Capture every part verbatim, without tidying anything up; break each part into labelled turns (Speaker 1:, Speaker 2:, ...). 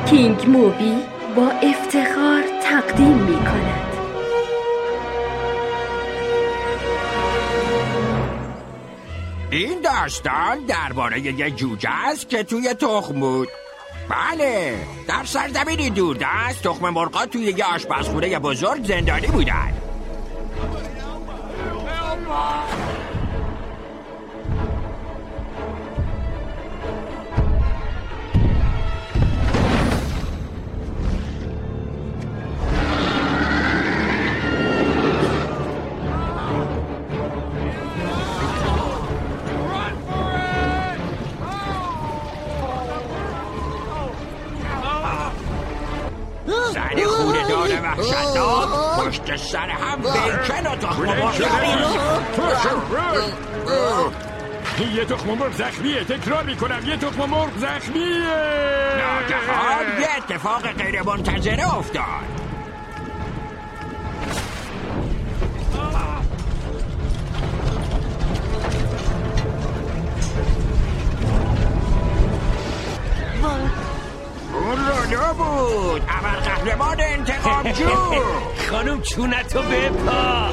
Speaker 1: کینگ موبی با افتخار تقدیم می کند.
Speaker 2: این داستان درباره یک جوجه است که توی تخم بود. بله، در سرزمینی دوردست تخم مرغا توی یک آشپزخونه بزرگ زندانی بودن. زنی خونه داره وحشتناک پشت سر هم بیکن و تخم مرغ.
Speaker 3: یه تخم مرغ زخمیه. تکرار میکنم یه تخم مرغ زخمیه.
Speaker 2: ناگهان یه اتفاق غیر منتظره افتاد. اون رولو بود، ابرقهرمان انتقامجو.
Speaker 4: خانم چونتو بپا.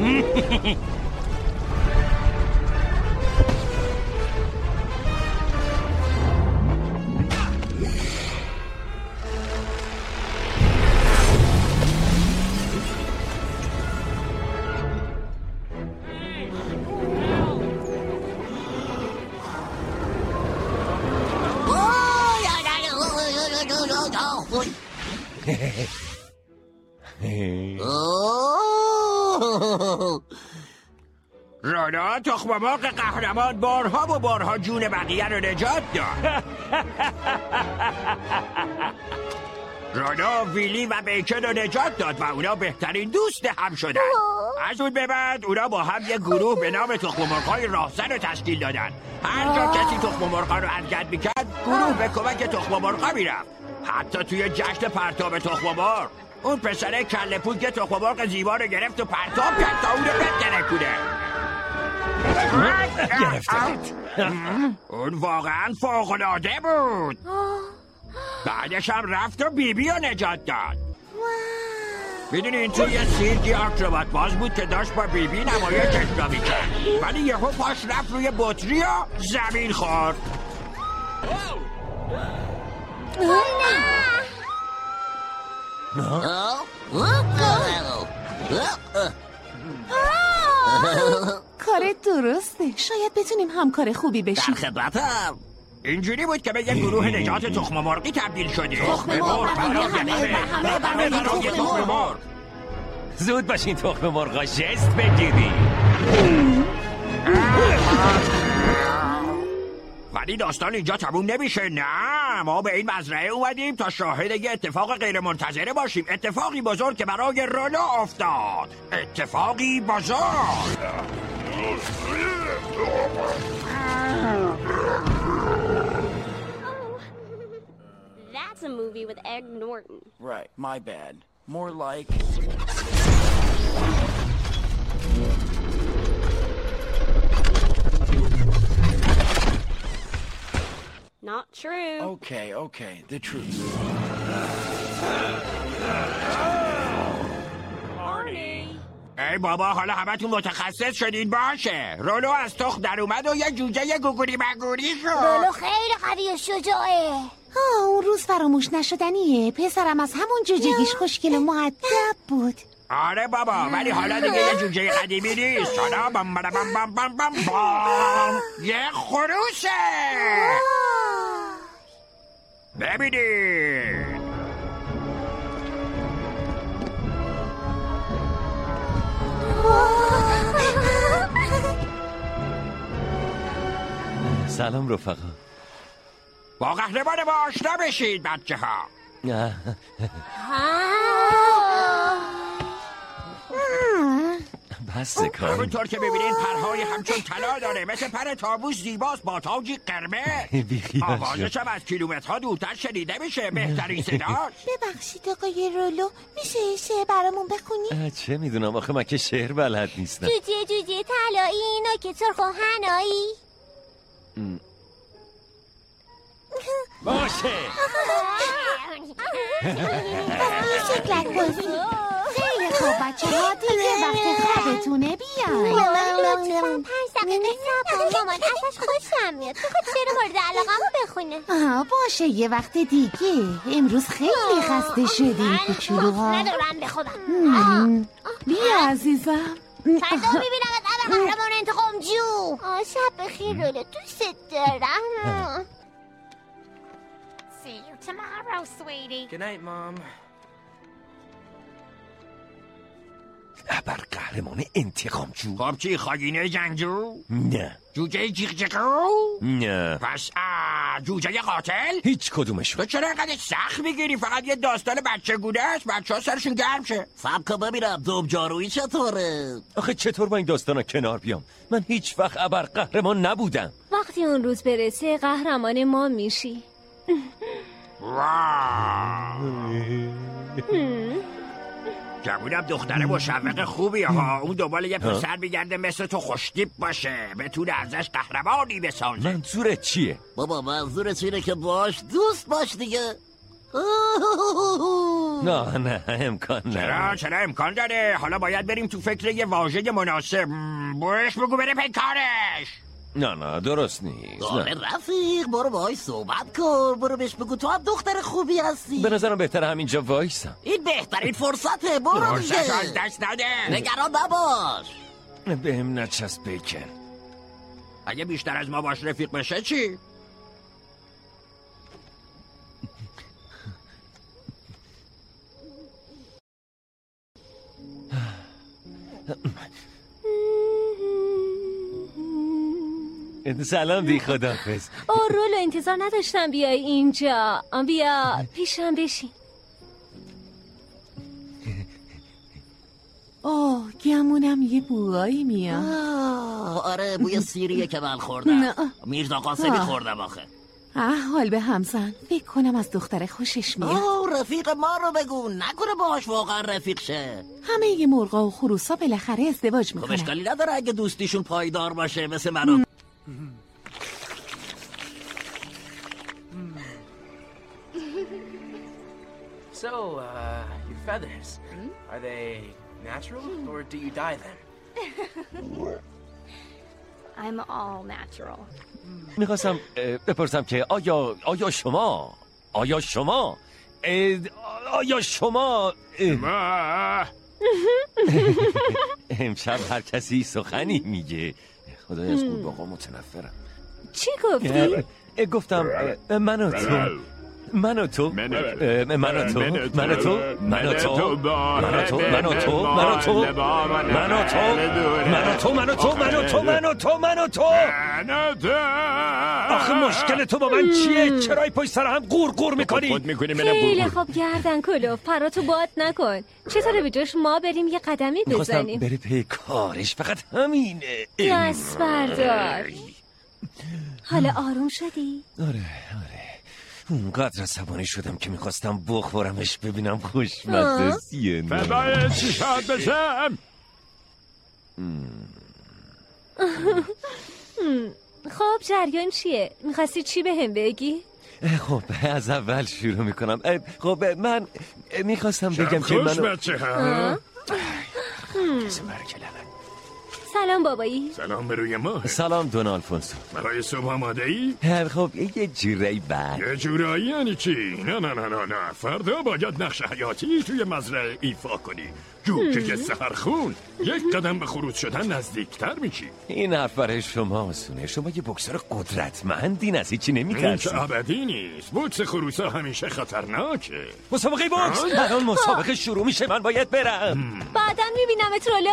Speaker 2: رونا تخم مرغ قهرمان بارها و بارها جون بقیه رو نجات داد. رونا ویلی و بیکن رو نجات داد و اونا بهترین دوست هم شدن. از اون به بعد اونا با هم یک گروه به نام تخم مرغ‌های راهزن رو تشکیل دادن. هر جا کسی تخم مرغ‌ها رو حرکت میکرد گروه به کمک تخم مرغ‌ها میرفت. حتی توی جشن پرتاب تخم مرغ اون پسره کله پوست که تخم مرغ زیبا رو گرفت و پرتاب کرد تا اون رو بترکونه.
Speaker 4: گرفتت.
Speaker 2: اون واقعا فوق‌العاده بود. بعدش هم رفت و بیبی رو نجات داد. میدونین توی یه سیرکی آکروبات باز بود که داشت با بیبی نمایش اجرا میکرد، ولی یهو پاش رفت روی بطری و زمین خورد.
Speaker 5: کارت درسته. شاید بتونیم همکار خوبی بشیم.
Speaker 2: در خدمتم. اینجوری بود که به یک گروه نجات تخم مرغی تبدیل شدیم.
Speaker 5: تخم مرغ برای همه برای تخم مرغ.
Speaker 4: زود باشین تخم مرغا جست بگیری.
Speaker 2: ولی داستان اینجا تموم نمیشه. نه، ما به این مزرعه اومدیم تا شاهد یه اتفاق غیر منتظره باشیم. اتفاقی بزرگ که برای رونا افتاد. اتفاقی بزرگ.
Speaker 6: That's a movie with Ed Norton.
Speaker 7: Right, my bad. More like...
Speaker 6: Not true.
Speaker 7: Okay, okay, the truth.
Speaker 6: Arnie.
Speaker 2: ای بابا، حالا همتون متخصص شدین. باشه، رولو از تخم در اومد و یه جوجه گوگوری مگوری شد.
Speaker 8: رولو خیلی قوی و شجاعه.
Speaker 5: آه، اون روز فراموش نشدنیه. پسرم از همون جوجگیش خوشگل و مؤدب بود.
Speaker 2: آره بابا، ولی حالا دیگه یه جوجه قدیمی نیست. حالا بام بام بام بام بام بام یه خروسه. ببینید.
Speaker 4: سلام رفقا.
Speaker 2: با قهرمان ما آشنا بشید بچه ها.
Speaker 4: بس کار.
Speaker 2: همونطور که ببینین پرهای همچون طلا داره، مثل پر طاووس زیباست با تاجی قرمز. آوازش هم از کیلومترها دورتر شنیده میشه. بهترین صداست.
Speaker 5: ببخشید آقای رولو، میشه شعر برامون بخونی؟
Speaker 4: چه میدونم آخه من که شعر بلد نیستم.
Speaker 8: جوجه جوجه طلایی نوک سرخ و حنایی.
Speaker 4: باشه.
Speaker 5: پس شکلک بازی. خیلی خوب بچه ها، دیگه وقت خوابتونه بیاین.
Speaker 8: لطفاً پنج دقیقه صبر کن مامان، ازش خوشم میاد. تو خود شعر مورد علاقه‌مو بخونه.
Speaker 5: آها باشه یه وقت دیگه. امروز خیلی خسته شدیم کوچولوها.
Speaker 8: ندارم بخوابم.
Speaker 5: بیا عزیزم.
Speaker 8: فردا میبینم از ابر قهرمان انتقام جو. آه شب بخیر رولا، دوست دارم.
Speaker 9: See you tomorrow, sweetie.
Speaker 7: Good night, Mom.
Speaker 4: ابر قهرمان انتقام جو.
Speaker 2: خب چی خاگینه جنگجو؟
Speaker 4: نه.
Speaker 2: جوجه جیغ جیغو؟
Speaker 4: نه.
Speaker 2: پس آه جوجه قاتل؟
Speaker 4: هیچ کدومشون.
Speaker 2: تو چرا اینقدر سخت میگیری؟ فقط یه داستان بچه گونه است. بچه ها سرشون گرم شه.
Speaker 10: سبکا ببینم دوب جارویی چطوره؟
Speaker 4: آخه چطور با این داستانا کنار بیام؟ من هیچ وقت ابر قهرمان نبودم.
Speaker 1: وقتی اون روز برسه قهرمان ما میشی.
Speaker 2: جوونم دختره مشوق خوبی ها. اون دنبال یه پسر میگرده مثل تو خوشتیپ باشه، بتونه ازش قهرمانی بسازه.
Speaker 4: منظورت چیه؟
Speaker 10: بابا منظورت اینه که باش دوست باش دیگه.
Speaker 4: نه نه امکان نه.
Speaker 2: چرا چرا امکان داره. حالا باید بریم تو فکر یه واژه مناسب. بوش بگو بره پیکارش.
Speaker 4: نه نه درست نیست.
Speaker 10: آره رفیق برو باهاش صحبت کن. برو بهش بگو تو هم دختر خوبی هستی.
Speaker 4: به نظرم بهتره همینجا وایسم.
Speaker 10: این بهترین فرصته. برو دیگه.
Speaker 2: فرصت از دست نده.
Speaker 10: نگران نباش.
Speaker 4: بهم نچسب بیکن.
Speaker 2: اگه بیشتر از ما باش رفیق بشه چی؟
Speaker 4: سلام دی خداحافظ.
Speaker 1: اوه رولو انتظار نداشتم بیای اینجا. بیا پیشم بشین.
Speaker 5: اوه گمونم یه بویایی میاد.
Speaker 10: آره بوی سیریه که من خوردم. میرزا قاسمی خوردم آخه.
Speaker 5: اه حال به همزن. فکر کنم از دختر خوشش میاد.
Speaker 10: آه رفیق ما رو بگو. نکنه باهاش واقعا رفیق شه.
Speaker 5: همه یه مرغا و خروسا بالاخره ازدواج میکنن.
Speaker 10: خب اشکالی نداره اگه دوستیشون پایدار باشه مثل منو.
Speaker 7: So, uh, your feathers, are they natural or do you dye them?
Speaker 9: I'm all natural.
Speaker 4: میخواستم بپرسم که آیا آیا شما آیا شما آیا شما امشب هر کسی سخنی میگه. خدای از قورباغه متنفرم.
Speaker 1: چی گفتی؟
Speaker 4: گفتم من و تو من و تو من و تو من و تو من و تو من و تو من و تو من و تو من و تو من و تو من و تو من و تو من و تو من و تو من و تو آخه مشکل تو با من چیه؟ چرا پشت سر هم قور قور میکنی؟
Speaker 1: خیلی خوب گردن کلوف پراتو باد نکن. چطوره به جاش ما بریم یه قدمی بزنیم؟
Speaker 4: بری پی کارش فقط همینه.
Speaker 1: دست بردار. حالا آروم شدی؟
Speaker 4: آره آره اونقدر عصبانی شدم که میخواستم بخورمش ببینم خوشمزه سیه.
Speaker 3: فدای چی شاد بشم.
Speaker 1: خب جریان چیه؟ میخواستی چی به هم بگی؟
Speaker 4: خب از اول شروع میکنم. خب من میخواستم بگم که من
Speaker 3: خوش بچه ها.
Speaker 1: سلام بابایی.
Speaker 3: سلام به روی ما.
Speaker 4: سلام دون آلفونسو.
Speaker 3: برای صبح آماده ای؟
Speaker 4: خب یه جورایی بعد.
Speaker 3: یه جورایی یعنی چی؟ نه نه نه نه نه فردا باید نقش حیاتی توی مزرعه ایفا کنی. جو که یه سحرخون یک قدم به خروج شدن نزدیکتر میشی.
Speaker 4: این حرف برای شما آسونه. شما یه بکسور قدرتمندین، از هیچی نمیترسی.
Speaker 3: این که ابدی نیست. بوکس خروسا همیشه خطرناکه.
Speaker 4: مسابقه بوکس الان مسابقه شروع میشه. من باید برم.
Speaker 1: بعداً میبینمت رولو.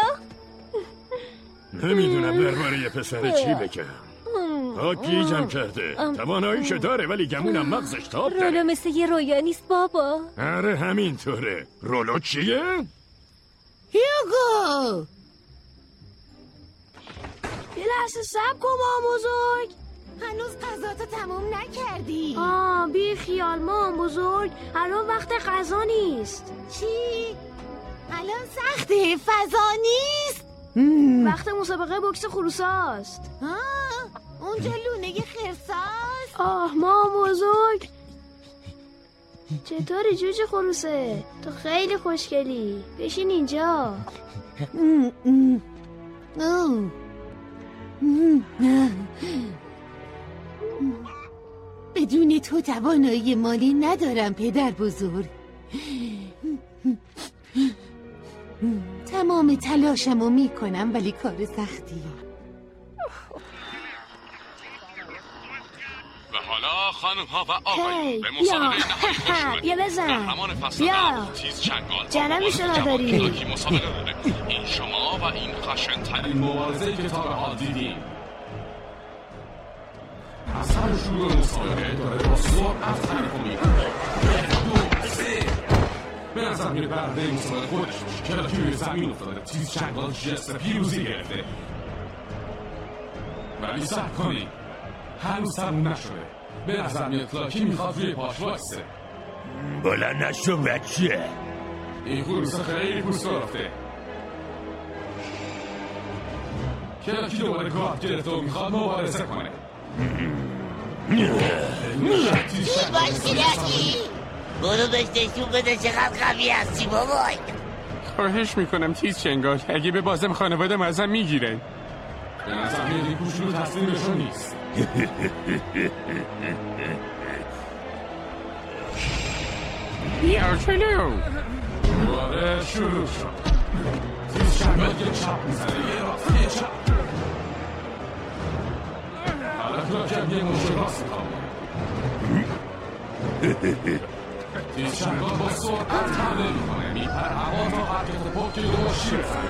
Speaker 3: نمیدونم درباره یه پسر چی بگم. ها گیجم کرده. تواناییشو داره ولی گمونم مغزش تاب داره.
Speaker 1: رولو مثل یه رویا نیست بابا.
Speaker 3: آره همینطوره. رولو چیه؟
Speaker 5: هیوگو
Speaker 9: یه لحظه صبر کن مام بزرگ.
Speaker 5: هنوز غذاتو تموم نکردی.
Speaker 9: آه بی خیال مام بزرگ، الان وقت غذا نیست.
Speaker 5: چی؟ الان سخته فضا نیست.
Speaker 9: وقت مسابقه بوکس خروساست.
Speaker 5: آه اونجا لونه خرساست.
Speaker 9: آه مام بزرگ چطوری جوجه خروسه؟ تو خیلی خوشگلی. بشین اینجا.
Speaker 5: بدون تو توانایی مالی ندارم پدر بزرگ. تمام تلاشمو میکنم ولی کار سختیه.
Speaker 11: و حالا خانم ها و آقایون به مسابقه نهایی خوش اومدید.
Speaker 9: بیا بزن.
Speaker 11: قهرمان فصل
Speaker 9: بیا.
Speaker 11: تیز چنگال
Speaker 9: جنبش رو نداری.
Speaker 11: که مسابقه داره. این شما و این خشن‌ترین مبارزه که تا به حال دیدیم. از سر شروع مسابقه داره با سرعت حرکت می‌کنه. دو سه به نظر میره برنده مسابقه خودش باشه. چرا که روی زمین افتاده تیز چنگال جست پیروزی گرفته. ولی صبر کنی. هنوز تموم نشده. به نظر میاد کلاکی میخواد روی پاش وایسته.
Speaker 4: بلند نشو بچه.
Speaker 11: این خروس خیلی پوست رفته. کلاکی دوباره گارد گرفته و میخواد مبارزه کنه.
Speaker 10: باش کلاکی برو بشتشون بده چقدر قوی هستی بابای.
Speaker 12: خواهش میکنم تیز چنگال اگه به بازم خانواده ازم میگیره.
Speaker 11: به نظر میاد این کوچولو تسلیمشون نیست.
Speaker 12: بیا چلو.
Speaker 11: دوباره شروع شد. تیز چنگال یه چپ میزنه یه راست یه چپ. حالا کلاکم یه مشت راست میخوام. تیز چنگال با سرعت حمله میکنه. میپر هوا تا حرکت پاکی رو شیر زنه.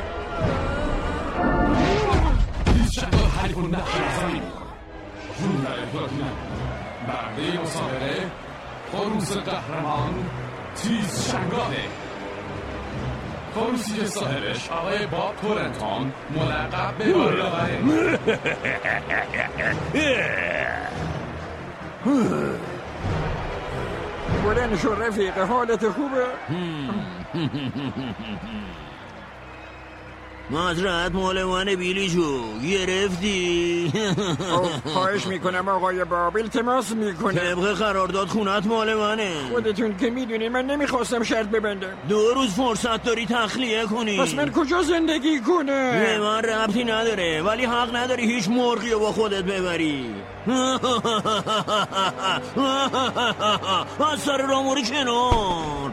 Speaker 11: تیز چنگال حریف و نقش نظر میکنه. جون داره کلاکی نمید. برده مسابقه خروس قهرمان تیز چنگاله. خروسی که صاحبش آقای باب تورنتون ملقب به باریاوره.
Speaker 2: بلند شو رفیق، حالت خوبه؟
Speaker 10: مازرعت مال من بیلی جو گرفتی.
Speaker 2: خواهش میکنم آقای باب، التماس میکنم.
Speaker 10: طبق قرارداد خونت مال منه.
Speaker 2: خودتون که میدونین من نمیخواستم شرط ببندم.
Speaker 10: دو روز فرصت داری تخلیه کنی.
Speaker 2: پس من کجا زندگی کنم؟
Speaker 10: به من ربطی نداره، ولی حق نداری هیچ مرغی رو با خودت ببری. از سر راموری کنار.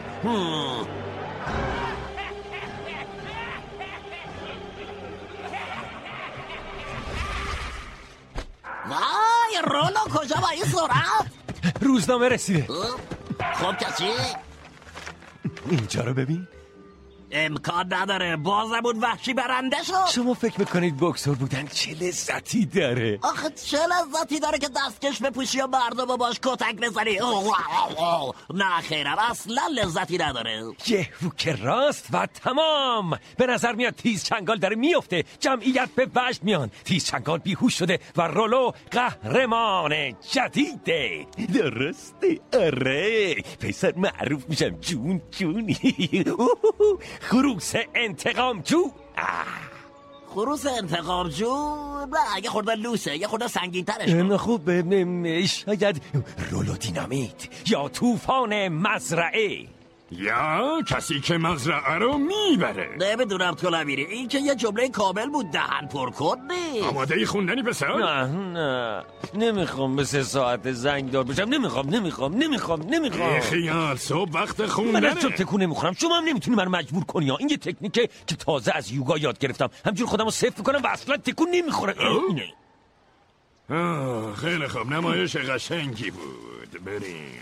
Speaker 10: وای رولو کجا با این سرعت؟
Speaker 4: روزنامه رسیده.
Speaker 10: خب کسی
Speaker 4: اینجا رو ببین.
Speaker 10: امکان نداره بازمون وحشی برنده شد.
Speaker 4: شما فکر میکنید بوکسور بودن چه لذتی داره؟
Speaker 10: آخه چه لذتی داره که دستکش بپوشی و مردم و باش کتک بزنی؟ نه خیرم اصلا لذتی نداره.
Speaker 4: یه که راست و تمام. به نظر میاد تیز چنگال داره میفته. جمعیت به وجد میان. تیز چنگال بیهوش شده و رولو قهرمان جدیده. درسته؟ آره پسر معروف میشم جون جونی. خروس انتقام جو.
Speaker 10: خروس انتقام جو؟ نه یه خورده لوسه، یه خورده سنگین ترش کن.
Speaker 4: خوب شاید رولو دینامیت یا طوفان مزرعه
Speaker 3: یا کسی که مزرعه رو میبره.
Speaker 10: نمیدونم تو نمیری. این که یه جمله کامل بود دهن پر کن نیست.
Speaker 3: آماده ای خوندنی پسر؟
Speaker 4: نه نه نمیخوام به سه ساعت زنگ دار بشم. نمیخوام نمیخوام نمیخوام نمیخوام.
Speaker 3: خیال صبح وقت خوندنه.
Speaker 4: من از تو تکون نمیخورم. شما هم نمیتونی من مجبور کنی ها. این یه تکنیکه که تازه از یوگا یاد گرفتم. همجور خودم رو صفر کنم و اصلا تکون نمیخورم. اینه.
Speaker 3: آه خیلی خوب نمایش قشنگی بود. بریم.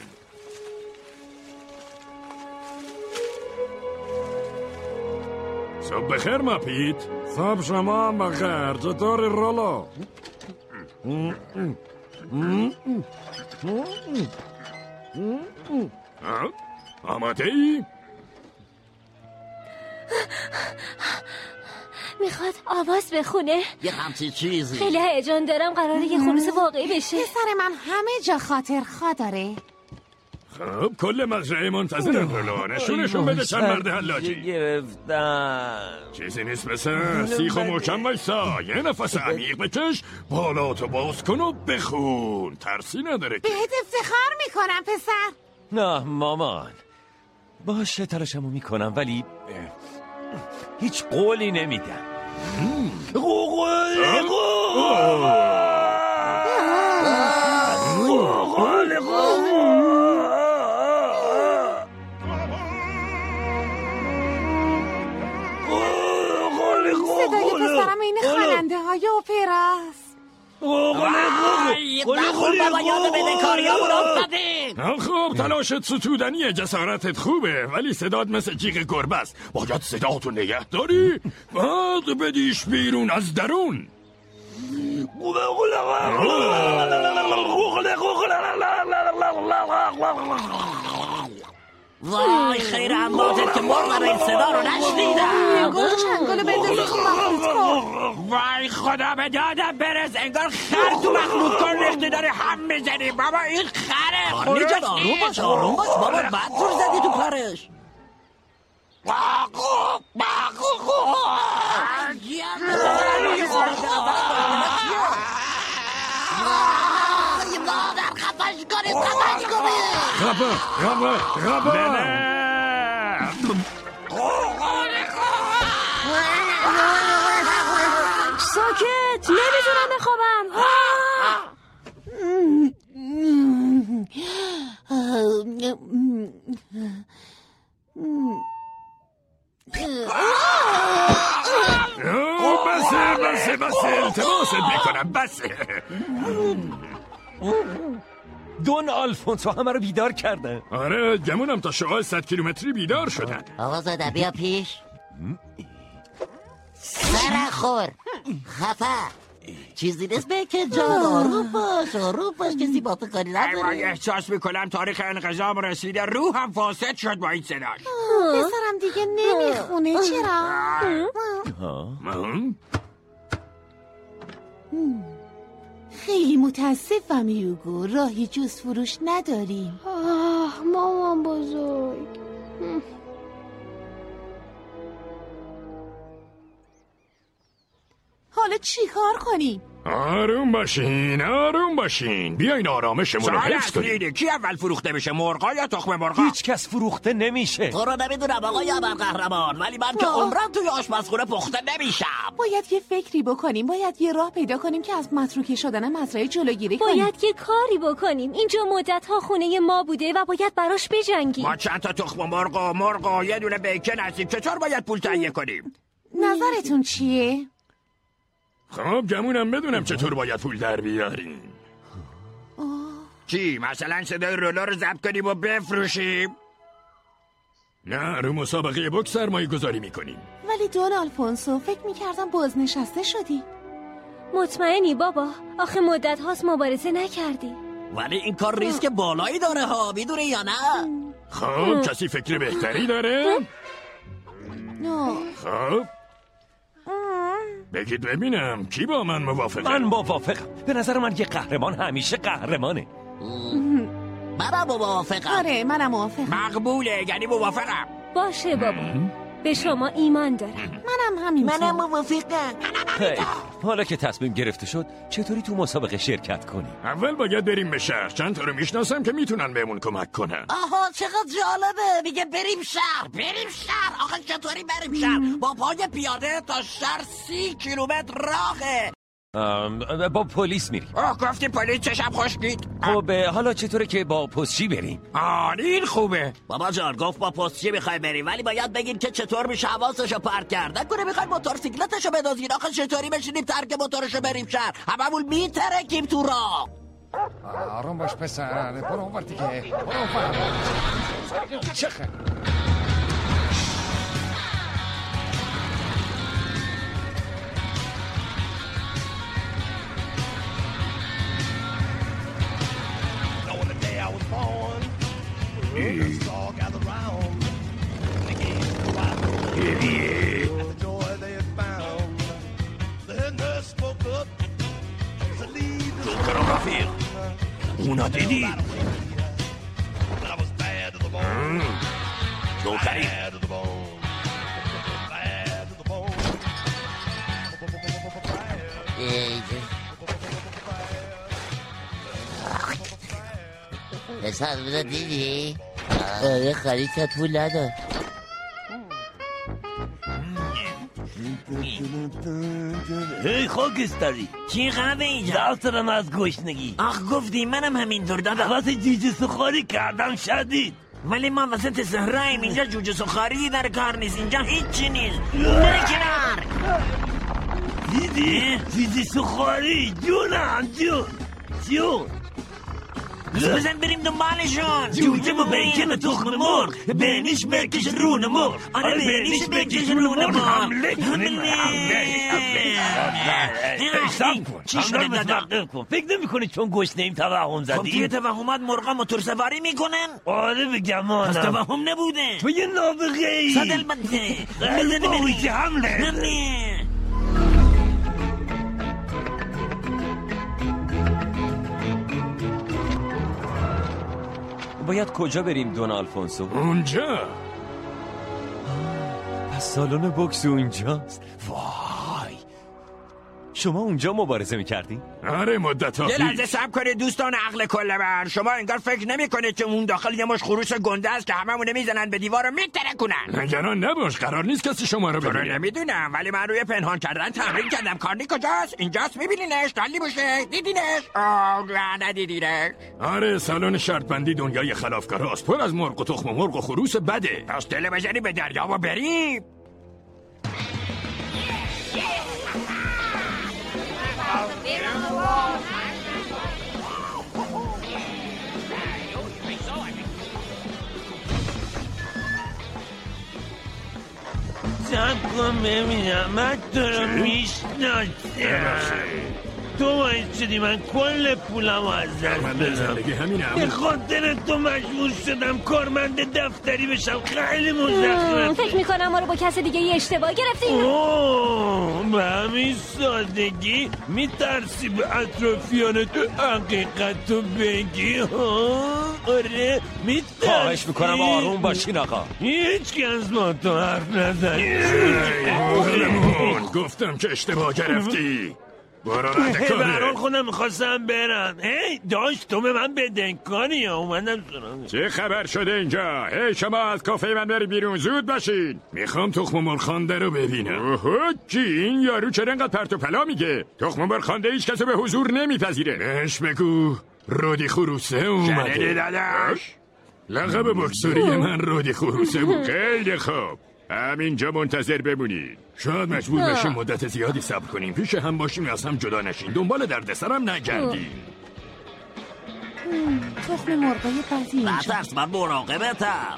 Speaker 3: صبح بخیر ماپیت. صبح شما هم بخیر. چطور رولو؟ آماده ای؟
Speaker 1: میخواد آواز بخونه.
Speaker 10: یه همچی چیزی.
Speaker 1: خیلی هیجان دارم قراره یه خروس واقعی بشه.
Speaker 5: پسر من همه جا خاطر خواه داره.
Speaker 3: خب کل مزرعه منتظرن رولو. نشونشون بده چند مرد حلاجی
Speaker 4: گرفتن.
Speaker 3: چیزی نیست پسر. سیخ و محکم بایستا. یه نفس عمیق بکش. بالاتو باز کن و بخون. ترسی نداره که.
Speaker 5: بهت افتخار میکنم پسر.
Speaker 4: نه مامان، باشه تلاشمو میکنم ولی هیچ قولی نمیدم. قول
Speaker 5: صدای پسرم این خواننده های اپراست.
Speaker 10: نخون بابا یاد بدهکاری ها برو افتادیم.
Speaker 3: خب تلاشت ستودنیه، جسارتت خوبه، ولی صدات مثل جیغ گربه است. باید صداتو نگه داری بعد بدیش بیرون از درون.
Speaker 10: وای خیر اماتت که مرغم این صدا رو نشنیدم.
Speaker 5: انگار چنگالو بندازی تو مخلوط کن.
Speaker 2: وای خدا به دادم برس، انگار خر تو مخلوط کن ریختی داری هم میزنی. بابا این خره.
Speaker 10: خارمی جان آروم باش آروم باش بابا، بعد جور زدی تو کارش. مادر خفش کنید خفش کنید.
Speaker 3: خفه خفه خفه
Speaker 9: ساکت، نمیتونم بخوابم.
Speaker 3: بسه بسه بسه التماست میکنم بسه.
Speaker 4: دون آلفونسو همه رو بیدار کردن.
Speaker 3: آره گمونم تا شعاع صد کیلومتری بیدار شدن.
Speaker 10: آقا زاده بیا پیش. سرخور خفه چیزی نیست به که جان آروم باش آروم باش، کسی با تو کاری نداره.
Speaker 2: احساس میکنم تاریخ انقضام رسیده، روحم فاسد شد با این صداش.
Speaker 5: پسرم دیگه نمیخونه چرا؟ خیلی متاسفم یوگو، راهی جز فروش نداریم.
Speaker 9: آه مامان بزرگ.
Speaker 5: حالا چی کار کنیم؟
Speaker 3: آروم باشین آروم باشین، بیاین آرامشمون رو حفظ کنیم.
Speaker 2: کی اول فروخته بشه، مرغا یا تخم مرغا؟
Speaker 4: هیچ کس فروخته نمیشه.
Speaker 10: تو رو نمیدونم آقای ابرقهرمان، ولی من که عمرم توی آشپزخونه پخته نمیشم.
Speaker 5: باید یه فکری بکنیم، باید یه راه پیدا کنیم که از متروکه شدن مزرعه جلوگیری کنیم.
Speaker 1: باید یه کاری بکنیم. اینجا مدت ها خونه ما بوده و باید براش بجنگیم.
Speaker 2: ما چند تا تخم مرغ و مرغ و یه دونه بیکن هستیم، چطور باید پول تهیه کنیم؟
Speaker 5: نظرتون چیه؟
Speaker 3: خب گمونم بدونم چطور باید پول در بیاریم.
Speaker 2: چی؟ مثلا صدای رولا رو ضبط کنیم و بفروشیم؟
Speaker 3: نه رو مسابقه بوکس سرمایه گذاری میکنیم.
Speaker 5: ولی دون آلفونسو فکر میکردم بازنشسته شدی.
Speaker 1: مطمئنی بابا؟ آخه مدت هاست مبارزه نکردی.
Speaker 10: ولی این کار ریسک بالایی داره ها، میدونی یا نه؟
Speaker 3: خب کسی فکر بهتری داره؟
Speaker 5: نه.
Speaker 3: خب بگید ببینم کی با من موافقه؟
Speaker 4: من موافقم. به نظر من یه قهرمان همیشه قهرمانه.
Speaker 10: منم موافقم.
Speaker 5: آره منم موافقم.
Speaker 2: مقبوله، یعنی موافقم.
Speaker 1: باشه بابا، به شما ایمان دارم.
Speaker 5: منم همینطور.
Speaker 10: منم موافقم.
Speaker 4: حالا که تصمیم گرفته شد چطوری تو مسابقه شرکت کنیم؟
Speaker 3: اول باید بریم به شهر، چند تا رو میشناسم که میتونن بهمون کمک کنن.
Speaker 10: آها چقدر جالبه، میگه بریم شهر بریم شهر. آخه چطوری بریم شهر؟ با پای پیاده تا شهر سی کیلومتر راهه.
Speaker 4: با پلیس میریم.
Speaker 2: آه گفتی پلیس چشم خوشگید.
Speaker 4: خب حالا چطوره که با پستچی بریم؟
Speaker 2: آه این خوبه.
Speaker 10: بابا جان گفت با پستچی میخوای بریم، ولی باید بگیم که چطور میشه حواسشو پرت کردن کنه. میخوایم موتورسیکلتشو بدازین، آخه چطوری بشینیم ترک موتورشو بریم شهر؟ هممون میترکیم تو راه.
Speaker 13: آروم باش پسر، برو اون دیگه، برو اون چخه.
Speaker 3: جوکرم رفیق اونا دیدی؟ جوکری
Speaker 10: پسر بذار دیدی؟ آره خرید که پول ندار.
Speaker 4: هی خاکستری
Speaker 10: چی خبه اینجا؟
Speaker 4: دارم از گشنگی.
Speaker 10: آخ گفتی منم همینطور دادم.
Speaker 4: واسه جوجه سخاری کردم شدید.
Speaker 10: ولی ما وسط صحرایم اینجا جوجه سخاری در کار نیست. اینجا هیچی نیست. بره کنار.
Speaker 4: دیدی؟ جوجه سخاری جونم جون جون
Speaker 10: بزن بریم دنبالشون.
Speaker 4: جوجه با بیکن تخم مرغ بینیش بکش رون مرغ.
Speaker 10: آره بینیش بکش رون مرغ.
Speaker 4: حمله کنیم حمله حساب کن.
Speaker 10: چی شده دادا؟
Speaker 4: فکر نمی کنی چون گشنه ایم توهم زدی؟
Speaker 10: خب توی توهمات مرغا موتور سواری میکنن؟
Speaker 4: آره بگمانم.
Speaker 10: پس توهم نبوده.
Speaker 4: تو یه نابغه ای.
Speaker 10: صد البته.
Speaker 4: بزنی بریم حمله
Speaker 10: حمله.
Speaker 4: باید کجا بریم دون آلفونسو؟
Speaker 3: اونجا.
Speaker 4: پس سالن بوکس اونجاست. وای شما اونجا مبارزه میکردین؟
Speaker 3: آره مدت ها
Speaker 2: یه لحظه صبر کنید دوستان عقل کل من. شما انگار فکر نمی کنید که اون داخل یه مش خروس گنده است که هممونه میزنن به دیوار و میترکونن.
Speaker 3: نگران نباش قرار نیست کسی شما رو
Speaker 2: ببینه.
Speaker 3: ببینه.
Speaker 2: نمیدونم ولی من روی پنهان کردن تمرین کردم. کارنی کجاست؟ اینجاست میبینینش؟ دلی باشه دیدینش؟ آه ندیدینش.
Speaker 3: آره سالن شرط بندی دنیای خلافکاراست. پر از مرغ و تخم مرغ و خروس بده.
Speaker 2: پس دل بزنی به دریا و بریم.
Speaker 4: سب کن ببینم من تو رو میشناسم. تو باید شدی من کل پولم از دست بدم. به خاطر تو مجبور شدم کارمند دفتری بشم. خیلی مزخرفه.
Speaker 1: فکر میکنم ما رو با کس دیگه یه اشتباه گرفتیم.
Speaker 4: اوه به همین سادگی میترسی به اطرافیان تو حقیقت رو بگی؟ آره میترسی.
Speaker 14: خواهش میکنم آروم باشین آقا.
Speaker 4: هیچ که از ما تو حرف نزنی.
Speaker 3: گفتم که اشتباه گرفتی. برو رد کاره.
Speaker 4: بران خودم میخواستم برم. هی داشت تو به من بدنکانی یا اومدم سرم.
Speaker 3: چه خبر شده اینجا؟ هی شما از کافه من بری بیرون زود باشین. میخوام تخم مرغ خوانده رو ببینم. اوه چی این یارو چرا انقدر پرت و پلا میگه؟ تخم مرغ خوانده هیچ کسو به حضور نمیپذیره. بهش بگو رودی خروسه اومده.
Speaker 2: شنیدی داداش؟
Speaker 3: لقب بکسوری من رودی خروسه بود. خیلی خوب همینجا منتظر بمونید. شاید مجبور بشیم مدت زیادی صبر کنیم. پیش هم باشیم از هم جدا نشین. دنبال دردسرم نگردیم.
Speaker 5: تخم مرغای بعضی اینجا.
Speaker 10: نترس من مراقبتم.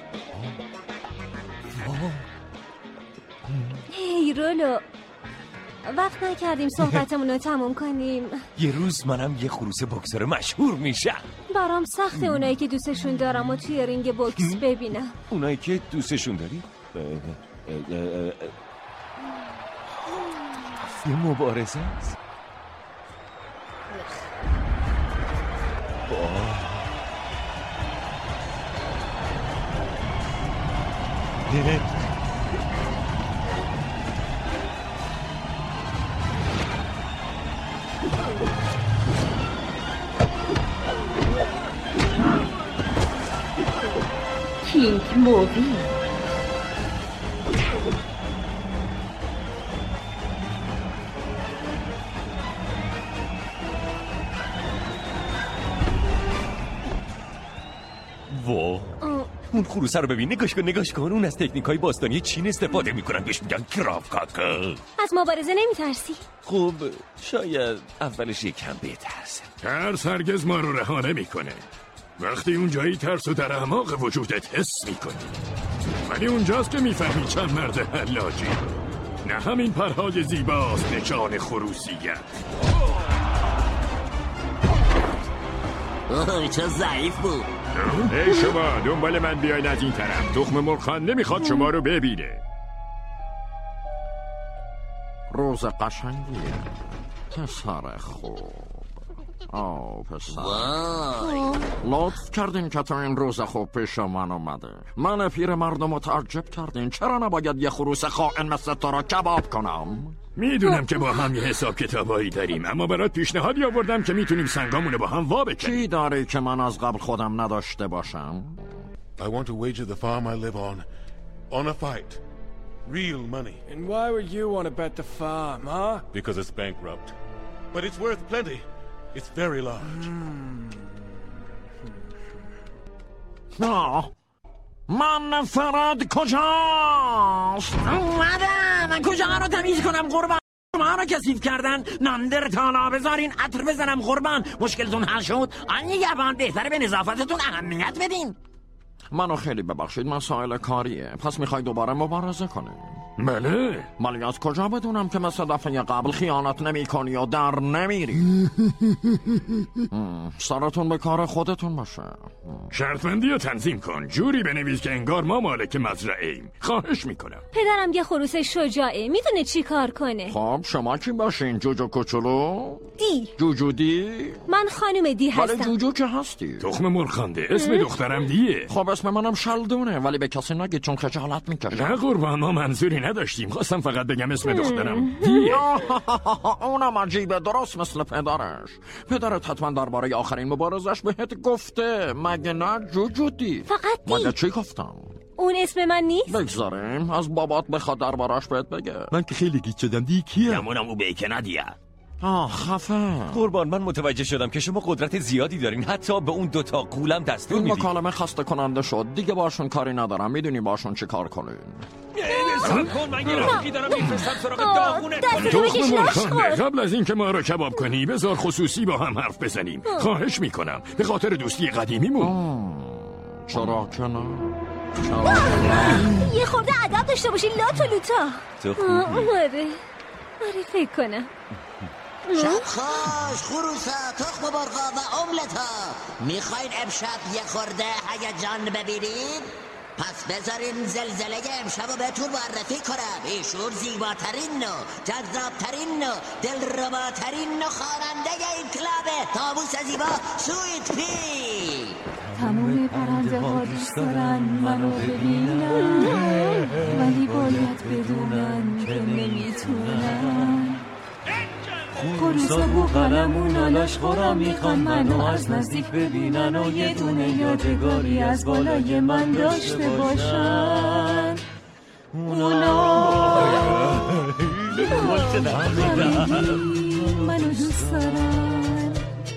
Speaker 1: هی رولو وقت نکردیم صحبتمون رو تموم کنیم.
Speaker 14: یه روز منم یه خروس بوکسور مشهور میشم.
Speaker 1: برام سخته اونایی که دوستشون دارم و توی رینگ بوکس ببینم.
Speaker 14: اونایی که دوستشون داری؟ یه مبارزه است.
Speaker 5: کینگ مووی.
Speaker 14: وا اون خروسه رو ببین. نگاش کن نگاش کن. اون از تکنیک‌های باستانی چین استفاده میکنن. بهش میگن کراف کاکا.
Speaker 1: از مبارزه نمیترسی؟
Speaker 14: خب شاید اولش یکم بترسم.
Speaker 3: ترس هرگز ما رو رها نمیکنه. وقتی اون جایی ترس و در اعماق وجودت حس میکنی. ولی اونجاست که میفهمی چند مرد حلاجی. نه همین پرهای زیباست نشان خروسیت.
Speaker 10: اوه چه ضعیف بود.
Speaker 3: ای شما دنبال من بیاین از این طرف. تخم مرغ خان نمیخواد شما رو ببینه.
Speaker 2: روز قشنگیه پسر خوب. آه پسر لطف کردین که تا این روز خوب پیش من اومده. من پیر مردم رو تعجب کردین. چرا نباید یه خروس خائن مثل تو را کباب کنم؟
Speaker 3: میدونم که با هم یه حساب کتابایی داریم، اما برات پیشنهادی آوردم که میتونیم سنگامونو با هم وا بکنیم.
Speaker 2: چی داری که من از قبل خودم نداشته باشم؟
Speaker 11: I want to wager the farm I live on on a fight. Real money.
Speaker 15: And why would you want to bet the farm, huh?
Speaker 11: Because it's bankrupt. But it's worth plenty. It's very large.
Speaker 2: آه من فراد کجاست؟
Speaker 10: اومدم. کجا رو تمیز کنم قربان؟ ما رو کثیف کردن. ناندرتالا بذارین عطر بزنم قربان. مشکلتون حل شد؟ آن یبان بهتره به نظافتتون اهمیت بدین.
Speaker 2: منو خیلی ببخشید، مسائل کاریه. پس میخوای دوباره مبارزه کنیم؟
Speaker 3: بله.
Speaker 2: ولی از کجا بدونم که مثل دفعه قبل خیانت نمی کنی و در نمیری؟ سرتون به کار خودتون باشه.
Speaker 3: شرطبندی رو تنظیم کن، جوری بنویس که انگار ما مالک مزرعه ایم. خواهش میکنم.
Speaker 1: پدرم یه خروس شجاعه، میتونه چی کار کنه.
Speaker 2: خب شما کی باشین؟ جوجو کوچولو؟
Speaker 1: دی.
Speaker 2: جوجو دی؟
Speaker 1: من خانم دی هستم.
Speaker 2: ولی جوجو که هستی؟
Speaker 3: تخم مرخنده. اسم دخترم دیه.
Speaker 2: خب اسم منم شلدونه، ولی به کسی نگید چون خجالت میکشه.
Speaker 3: نه قربان، ما منظوری نداشتیم. خواستم فقط بگم اسم دخترم دیه.
Speaker 2: اونم عجیبه، درست مثل پدرش. پدرت حتما درباره آخرین مبارزش بهت گفته، مگه نه جوجو دی؟
Speaker 1: فقط دی.
Speaker 2: مگه چی گفتم؟
Speaker 1: اون اسم من نیست؟
Speaker 2: بگذاریم از بابات بخواد دربارش بهت بگه.
Speaker 14: من که خیلی گیج شدم. دی کیه؟
Speaker 10: گمونم او بیکنه دیه.
Speaker 2: آه خفه.
Speaker 14: قربان من متوجه شدم که شما قدرت زیادی دارین، حتی به اون دوتا قولم دستور میدید.
Speaker 2: این مکالمه خسته کننده شد، دیگه باشون کاری ندارم. میدونی باشون چی کار کنین.
Speaker 14: سب کن، من یه رفیقی دارم میفرستم سراغ داغونه.
Speaker 3: تخم مرخنده، قبل از اینکه ما رو کباب کنی بذار خصوصی با هم حرف بزنیم. خواهش میکنم، به خاطر دوستی قدیمیمون.
Speaker 2: چرا که نه؟
Speaker 1: یه خورده ادب داشته باشی لات و لوتا.
Speaker 14: تو خوبی.
Speaker 1: آره آره فکر کنم.
Speaker 10: شب خوش خروسا، تخم مرغا و املتا. میخواین امشب یه خورده هیجان ببینید؟ پس بذارین زلزله امشب رو بهتون معرفی کنم. ایشون زیباترین و جذابترین و دلرباترین و خواننده این کلابه. طاووس زیبا سویت پی.
Speaker 16: تمام پرنده ها دوست دارن منو ببینن، ولی باید بدونن که نمیتونن. خروسا بو قلمون آلاش خورا میخوان منو از نزدیک ببینن و یه دونه یادگاری از بالای من داشته باشن. اونا منو دوست دارن.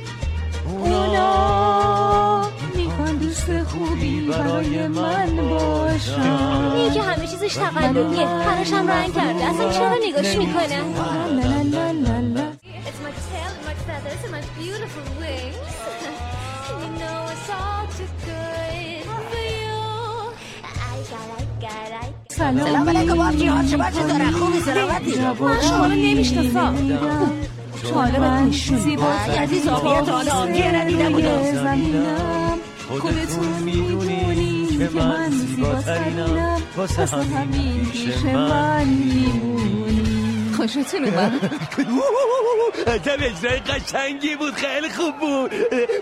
Speaker 16: اونا میخوان دوست خوبی برای من باشن.
Speaker 1: این که همه چیزش تقلبیه، پرش هم رنگ کرده. اصلا چرا نگاش میکنم؟ It's my tail and my feathers and my beautiful wings. You know it's all too good for you. I got, I got, I got.
Speaker 10: سلام علیکم آبجی ها، شما چطوره؟ خوبی سلامتی؟
Speaker 1: من شما رو نمیشناسم.
Speaker 16: من زیباست
Speaker 10: عزیز آبیت حالا آبجی ندیده بودم.
Speaker 16: خودتون میدونی که من زیباترینم، واسه همین پیش من میمونی. خوشتون اومد؟
Speaker 14: عجب اجرای قشنگی بود، خیلی خوب بود.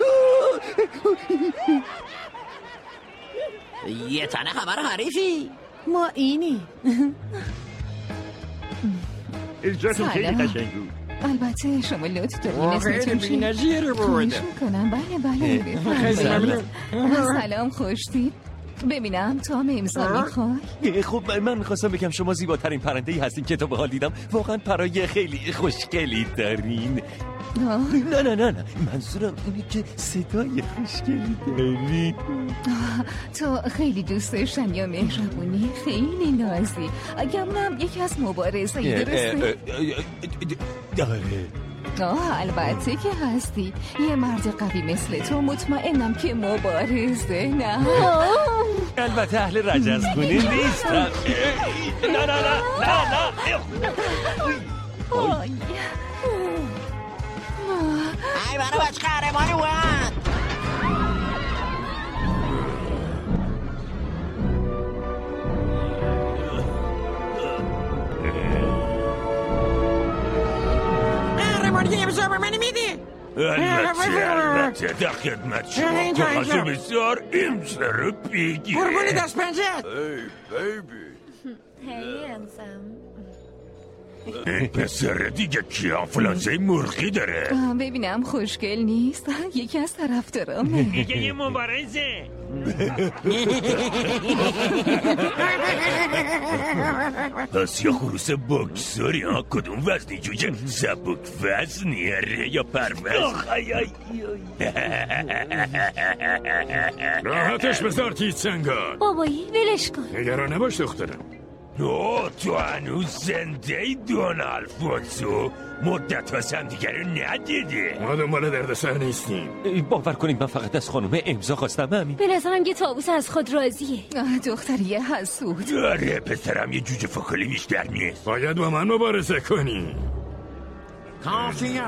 Speaker 10: یه تنه خبر حریفی.
Speaker 16: ما اینی.
Speaker 3: اجراتون خیلی قشنگ بود.
Speaker 16: البته شما لطف دارین اسمتون چی؟
Speaker 2: نظیر
Speaker 16: خواهش میکنم. بله بله. سلام خوشتید. ببینم تو هم امضا میخوای؟
Speaker 14: خب من میخواستم بگم شما زیباترین پرنده‌ای هستین که تا به حال دیدم. واقعا پرای خیلی خوشگلی دارین. نه نه نه نه منظورم اینه که صدای خوشگلی دارین.
Speaker 16: تو خیلی دوست داشتن یا مهربونی، خیلی نازی. گمونم یکی از مبارزه‌ای درسته؟
Speaker 14: داره.
Speaker 16: آه البته که هستی. یه مرد قوی مثل تو مطمئنم که مبارزه. نه
Speaker 14: البته اهل رجزخونی نیستم. نه نه نه نه نه.
Speaker 10: ای برای بچه قهرمانی اومد. قهرمانی امضا به من میده.
Speaker 14: البته البته در خدمت شما کاغذ بسیار امسه رو بگیر.
Speaker 2: قربونی دست پنجت.
Speaker 14: پسر دیگه کیافلازه مرغی داره.
Speaker 16: ببینم خوشگل نیست. یکی از طرفدارامه.
Speaker 2: دیگه یه مبارزه.
Speaker 14: پس یا خروس بکسوری ها کدوم وزنی جوجه؟ سبک وزنیه یا پرمز؟
Speaker 3: راحتش بذار تیز سنگار.
Speaker 1: بابایی ولش کن.
Speaker 3: نگران نباش دخترم.
Speaker 14: اوه تو هنوز زنده ای دون الفونسو؟ مدت هاست هم دیگر رو ندیدی.
Speaker 3: ما دنبال درد سر نیستیم.
Speaker 4: باور کنید من فقط از خانومه امضا خواستم همین.
Speaker 1: به نظرم یه طاووس از خود راضیه.
Speaker 16: دختری حسود.
Speaker 14: داره پسرم یه جوجه فکلی بیشتر نیست.
Speaker 3: باید با من مبارزه کنی.
Speaker 2: کافیه.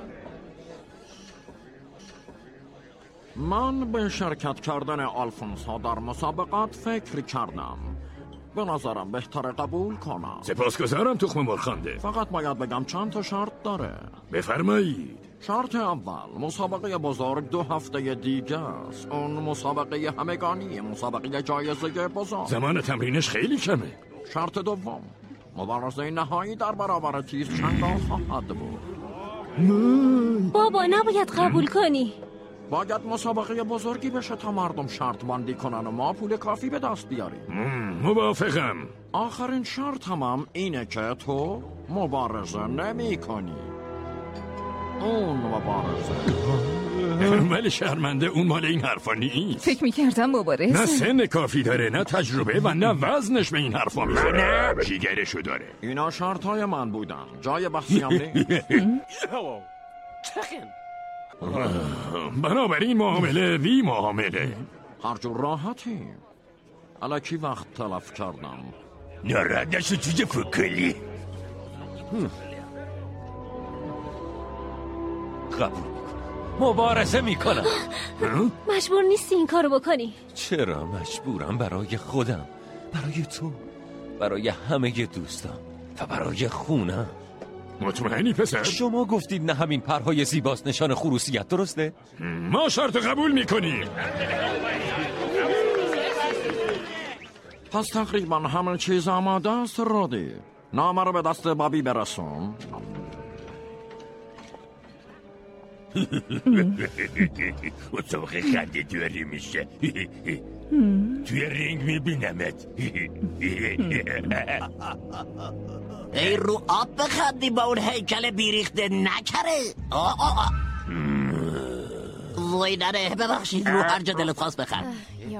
Speaker 2: من به شرکت کردن آلفونسو در مسابقات فکر کردم. به نظرم بهتر قبول کنم.
Speaker 3: سپاسگزارم تخم مرغخوانده.
Speaker 2: فقط باید بگم چند تا شرط داره.
Speaker 3: بفرمایید.
Speaker 2: شرط اول، مسابقه بزرگ دو هفته دیگه است. اون مسابقه همگانی، مسابقه جایزه بزرگ.
Speaker 3: زمان تمرینش خیلی کمه.
Speaker 2: شرط دوم، مبارزه نهایی در برابر تیز چنگال خواهد بود.
Speaker 1: بابا نباید قبول کنی.
Speaker 2: باید مسابقه بزرگی بشه تا مردم شرط بندی کنن و ما پول کافی به دست بیاریم.
Speaker 3: موافقم.
Speaker 2: آخرین شرط هم اینه که تو مبارزه نمی کنی. اون مبارزه.
Speaker 3: ولی شرمنده اون مال این حرفا نیست.
Speaker 16: فکر میکردم مبارزه.
Speaker 3: نه سن کافی داره، نه تجربه و نه وزنش به این حرفا میخوره. نه جیگرشو داره.
Speaker 2: اینا شرط های من بودن. جای بحثی هم نیست.
Speaker 3: بنابراین معامله وی معامله.
Speaker 2: هر جور راحتی. الکی وقت تلف کردم.
Speaker 14: نردشو چیز فکلی.
Speaker 4: قبول میکنم. مبارزه میکنم.
Speaker 1: مجبور نیستی این کارو بکنی.
Speaker 4: چرا مجبورم؟ برای خودم، برای تو، برای همه دوستان و برای خونم.
Speaker 3: مطمئنی پسر؟
Speaker 4: شما گفتید نه همین پرهای زیباست نشان خروسیت، درسته؟
Speaker 3: ما شرط قبول میکنیم.
Speaker 2: پس تقریبا همه چیز آماده است رودی. نامه رو به دست بابی برسون.
Speaker 14: مسابقه خنده دوری میشه. توی رینگ میبینمت.
Speaker 10: ای رو آب بخندی با اون هیکل بیریخته نکره. وای نره ببخشید، رو هر جا دلت خواست بخند.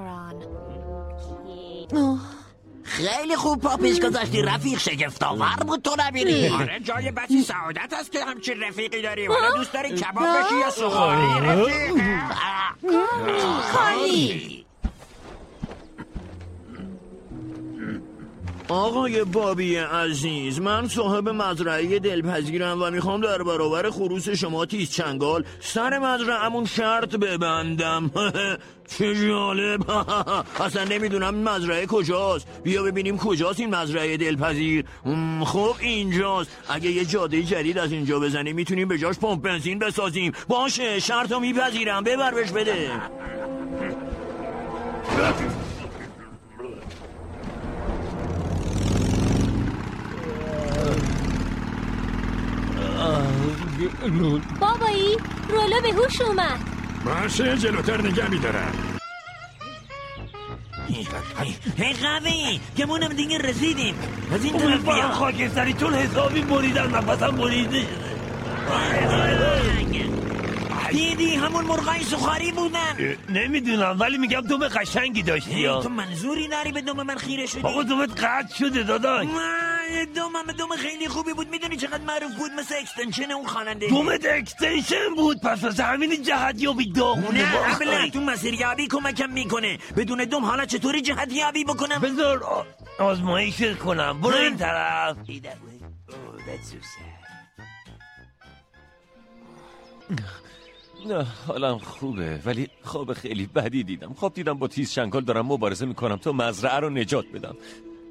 Speaker 10: خیلی خوب پاپیش گذاشتی رفیق، شگفت‌آور بود تو نبینی.
Speaker 2: آره جای بچی سعادت است که همچین رفیقی داری. حالا دوست داری کباب بشی یا سوغاری رفیق؟
Speaker 10: کاری
Speaker 17: آقای بابی عزیز، من صاحب مزرعه دلپذیرم و میخوام در برابر خروس شما تیز چنگال سر مزرعه‌مون شرط ببندم. چه جالب. اصلا نمیدونم مزرعه کجاست. بیا ببینیم کجاست این مزرعه دلپذیر. خب اینجاست. اگه یه جاده جدید از اینجا بزنیم میتونیم به جاش پمپ بنزین بسازیم. باشه شرطو میپذیرم، ببر بهش بده.
Speaker 1: بابایی رولو به هوش اومد.
Speaker 3: باشه جلوتر نگه میدارم.
Speaker 10: هی قوی گمونم دیگه رسیدیم. از این طرف
Speaker 14: بیا خاکستریتون حسابی بریدن، نفسم بریده.
Speaker 10: دیدی همون مرغای سوخاری بودن.
Speaker 14: نمیدونم ولی میگم دوم قشنگی داشتی یا
Speaker 10: تو منظوری داری به دوم من خیره شدی؟
Speaker 14: آقا دومت قطع شده داداش.
Speaker 10: دومم دوم خیلی خوبی بود. میدونی چقدر معروف بود؟ مثل اکستنشن اون خواننده.
Speaker 14: دومت اکستنشن بود، پس واسه همین جهت یابی داغونه.
Speaker 10: نه ابله تو مسیریابی کمکم میکنه. بدون دوم حالا چطوری جهت یابی بکنم؟
Speaker 14: بذار آزمایش کنم. برو این طرف.
Speaker 4: نه حالم خوبه ولی خواب خیلی بدی دیدم. خواب دیدم با تیز چنگال دارم مبارزه میکنم تا مزرعه رو نجات بدم.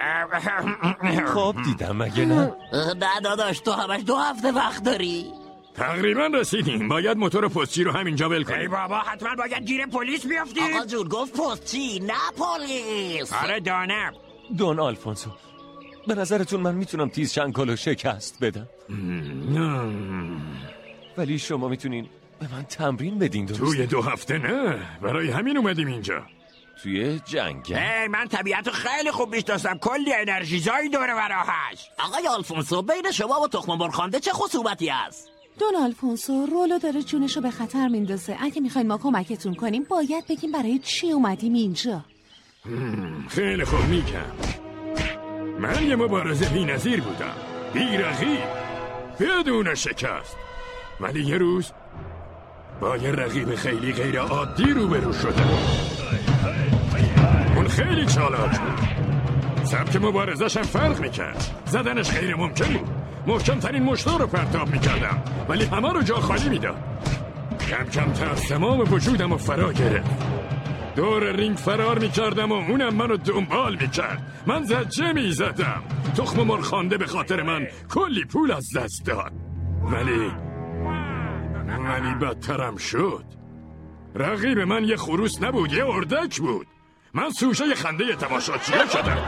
Speaker 4: خواب دیدم مگه نه؟
Speaker 10: نه داداش تو همش دو هفته وقت داری.
Speaker 3: تقریبا رسیدیم. باید موتور پستچی رو همینجا ول کنیم.
Speaker 2: ای بابا حتما باید گیر پلیس بیافتیم.
Speaker 10: آقا جون گفت پستچی نه پلیس.
Speaker 2: آره دانم.
Speaker 14: دون آلفونسو، به نظرتون من میتونم تیز چنگالو شکست بدم؟ ولی شما میتونین به من تمرین بدین. درسته؟
Speaker 3: توی دو هفته نه، برای همین اومدیم اینجا.
Speaker 14: توی جنگ.
Speaker 2: ای من طبیعتو خیلی خوب میشناسم، کلی انرژیزایی دوره برا هست.
Speaker 10: آقای آلفونسو بین شما و تخم مرغ چه خصومتی هست؟
Speaker 5: دون آلفونسو، رولو داره جونشو به خطر میندازه. اگه میخواین ما کمکتون کنیم باید بگیم برای چی اومدیم اینجا.
Speaker 3: خیلی خوب میگم. من یه مبارزه بی‌نظیر بودم، بی رقیب، بدون شکست. ولی یه روز با یه رقیب خیلی غیر عادی روبرو شدم. اون خیلی چالاک بود، سبک مبارزش هم فرق میکرد. زدنش غیر ممکن بود. محکم ترین مشتا رو پرتاب میکردم ولی همه رو جا خالی میداد. کم کم ترس تمام وجودم رو فرا گرفت. دور رینگ فرار میکردم و اونم منو دنبال میکرد. من زجه میزدم. تخم مرغ خوانده به خاطر من کلی پول از دست داد. ولی ولی بدترم شد. رقیب من یه خروس نبود، یه اردک بود. من سوژه خنده تماشاچی‌ها شدم.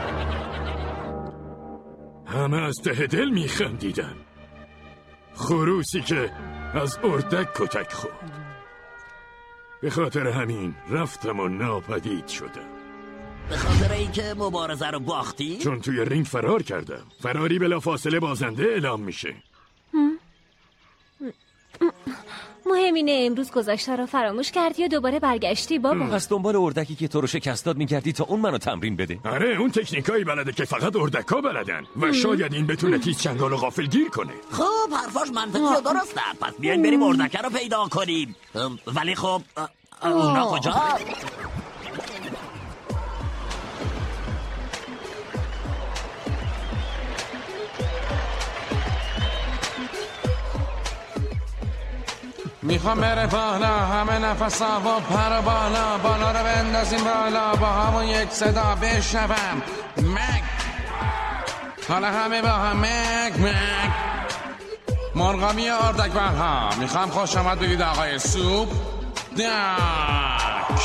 Speaker 3: همه از ته دل میخندیدن. خروسی که از اردک کتک خورد. به خاطر همین رفتم و ناپدید شدم.
Speaker 10: به خاطر اینکه مبارزه رو باختی؟
Speaker 3: چون توی رینگ فرار کردم. فراری بلافاصله بازنده اعلام میشه.
Speaker 1: مهم اینه امروز گذشته رو فراموش کردی و دوباره برگشتی بابا.
Speaker 14: پس دنبال اردکی که تو رو شکست داد میگردی تا اون منو تمرین بده.
Speaker 3: آره اون تکنیکایی بلده که فقط اردکا بلدن و شاید این بتونه تیز چنگال و غافل گیر کنه.
Speaker 10: خب حرفاش منطقی و درسته. پس بیاین بریم اردکه رو پیدا کنیم. ولی خب اونا کجا؟
Speaker 11: میخوام بره بالا، همه نفس و پر بالا، بالا رو بندازیم بالا، با همون یک صدا بشنوم مک. حالا همه با هم مک مک. مرغامی اردک برها، میخوام خوش آمد بگید آقای سوپ داک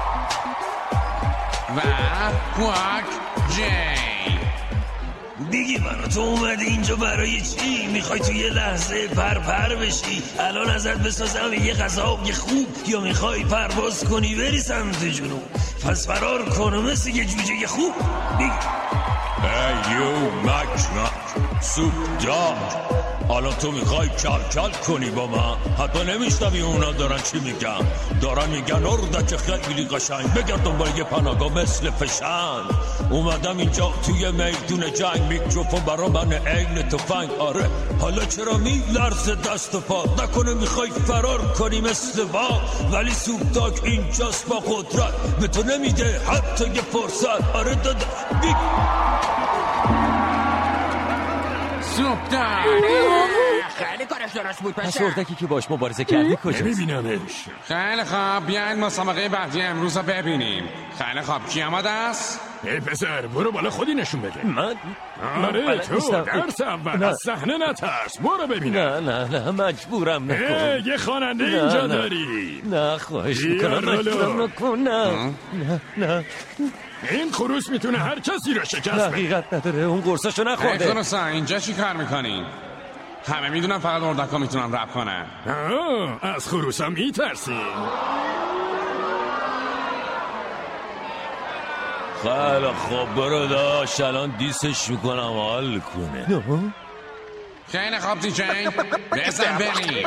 Speaker 11: و کوک جی.
Speaker 18: دیگی منو تو اومدی اینجا برای چی؟ میخوای تو یه لحظه پر پر بشی؟ الان ازت بسازم یه غذا یه خوب، یا میخوای پرواز کنی بری سمت جنوب؟ پس فرار کن و مثل یه جوجه یه خوب دیگی.
Speaker 19: ای یو مک مک سوپ داگ، حالا تو میخوای کل کل کنی با من؟ حتی نمیشنوی اونا دارن چی میگن؟ دارن میگن اردک خیلی قشنگ، بگرد دنبال یه پناهگاه مثل فشنگ. اومدم اینجا توی میدون جنگ، میکروفون برا من عین تفنگ. آره حالا چرا میلرزه دست و پا؟ نکنه میخوای فرار کنی مثل وا؟ ولی سوپ داگ اینجاست با قدرت، به تو نمیده حتی یه فرصت. آره دادا بی...
Speaker 11: سوپ داگ
Speaker 2: خیلی کارش درست بود.
Speaker 14: پس اردکی که باش مبارزه کردی کجاست؟
Speaker 3: نمیبینمش.
Speaker 11: خیلی خوب، بیاین مسابقه بعدی امروز رو ببینیم. خیلی خوب، کی آمده است؟
Speaker 3: ای پسر برو بالا خودی نشون بده.
Speaker 14: من؟
Speaker 3: آره تو درس اول از صحنه نترس، برو ببینم.
Speaker 14: نه نه نه مجبورم نکن.
Speaker 3: ای یه خواننده اینجا داری.
Speaker 14: نه خواهش میکنم مجبورم نکن. نه نه
Speaker 3: این خروس میتونه هر کسی رو شکست بده.
Speaker 14: حقیقت نداره، اون قرصاشو نخورده.
Speaker 11: ای خروسا اینجا چی کار میکنین؟ همه میدونم فقط اردکا میتونن رپ کنن.
Speaker 3: آه از خروسا میترسین.
Speaker 19: خیلی خوب برو داشت، الان دیسش میکنم حال کنه.
Speaker 11: خیلی خوب دی جین، بزن بریم.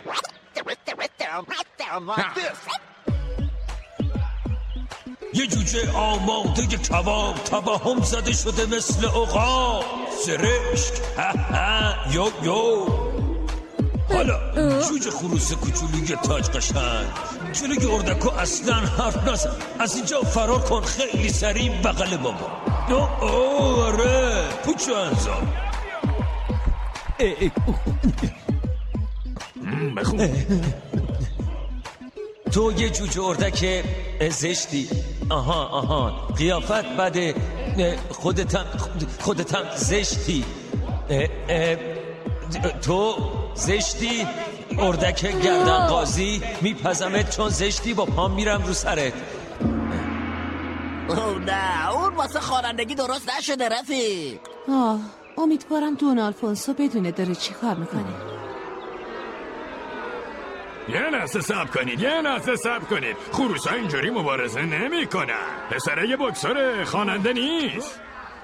Speaker 19: یه جوجه آماده یه کباب، تباهم زده شده مثل عقاب. سرشک یو یو. حالا جوجه خروس کوچولوی تاج قشنگ، جلوی اردکو اصلا حرف نزن. از اینجا فرار کن خیلی سریع بغل بابا. اوه اوه آره پوچو انزام.
Speaker 3: بخون.
Speaker 14: تو یه جوجه اردک زشتی. آها آها قیافت بده، خودتم خودتم زشتی. تو زشتی اردک گردن قاضی میپزمت چون زشتی با پام میرم رو سرت.
Speaker 10: اوه نه اون واسه خوانندگی درست نشده رفیق.
Speaker 5: آه امیدوارم دون آلفونسو بدونه داره چی کار میکنه.
Speaker 3: یه لحظه صبر کنید یه لحظه صبر کنید. خروس‌ها اینجوری مبارزه نمی کنن. پسره یه بکسور خواننده نیست.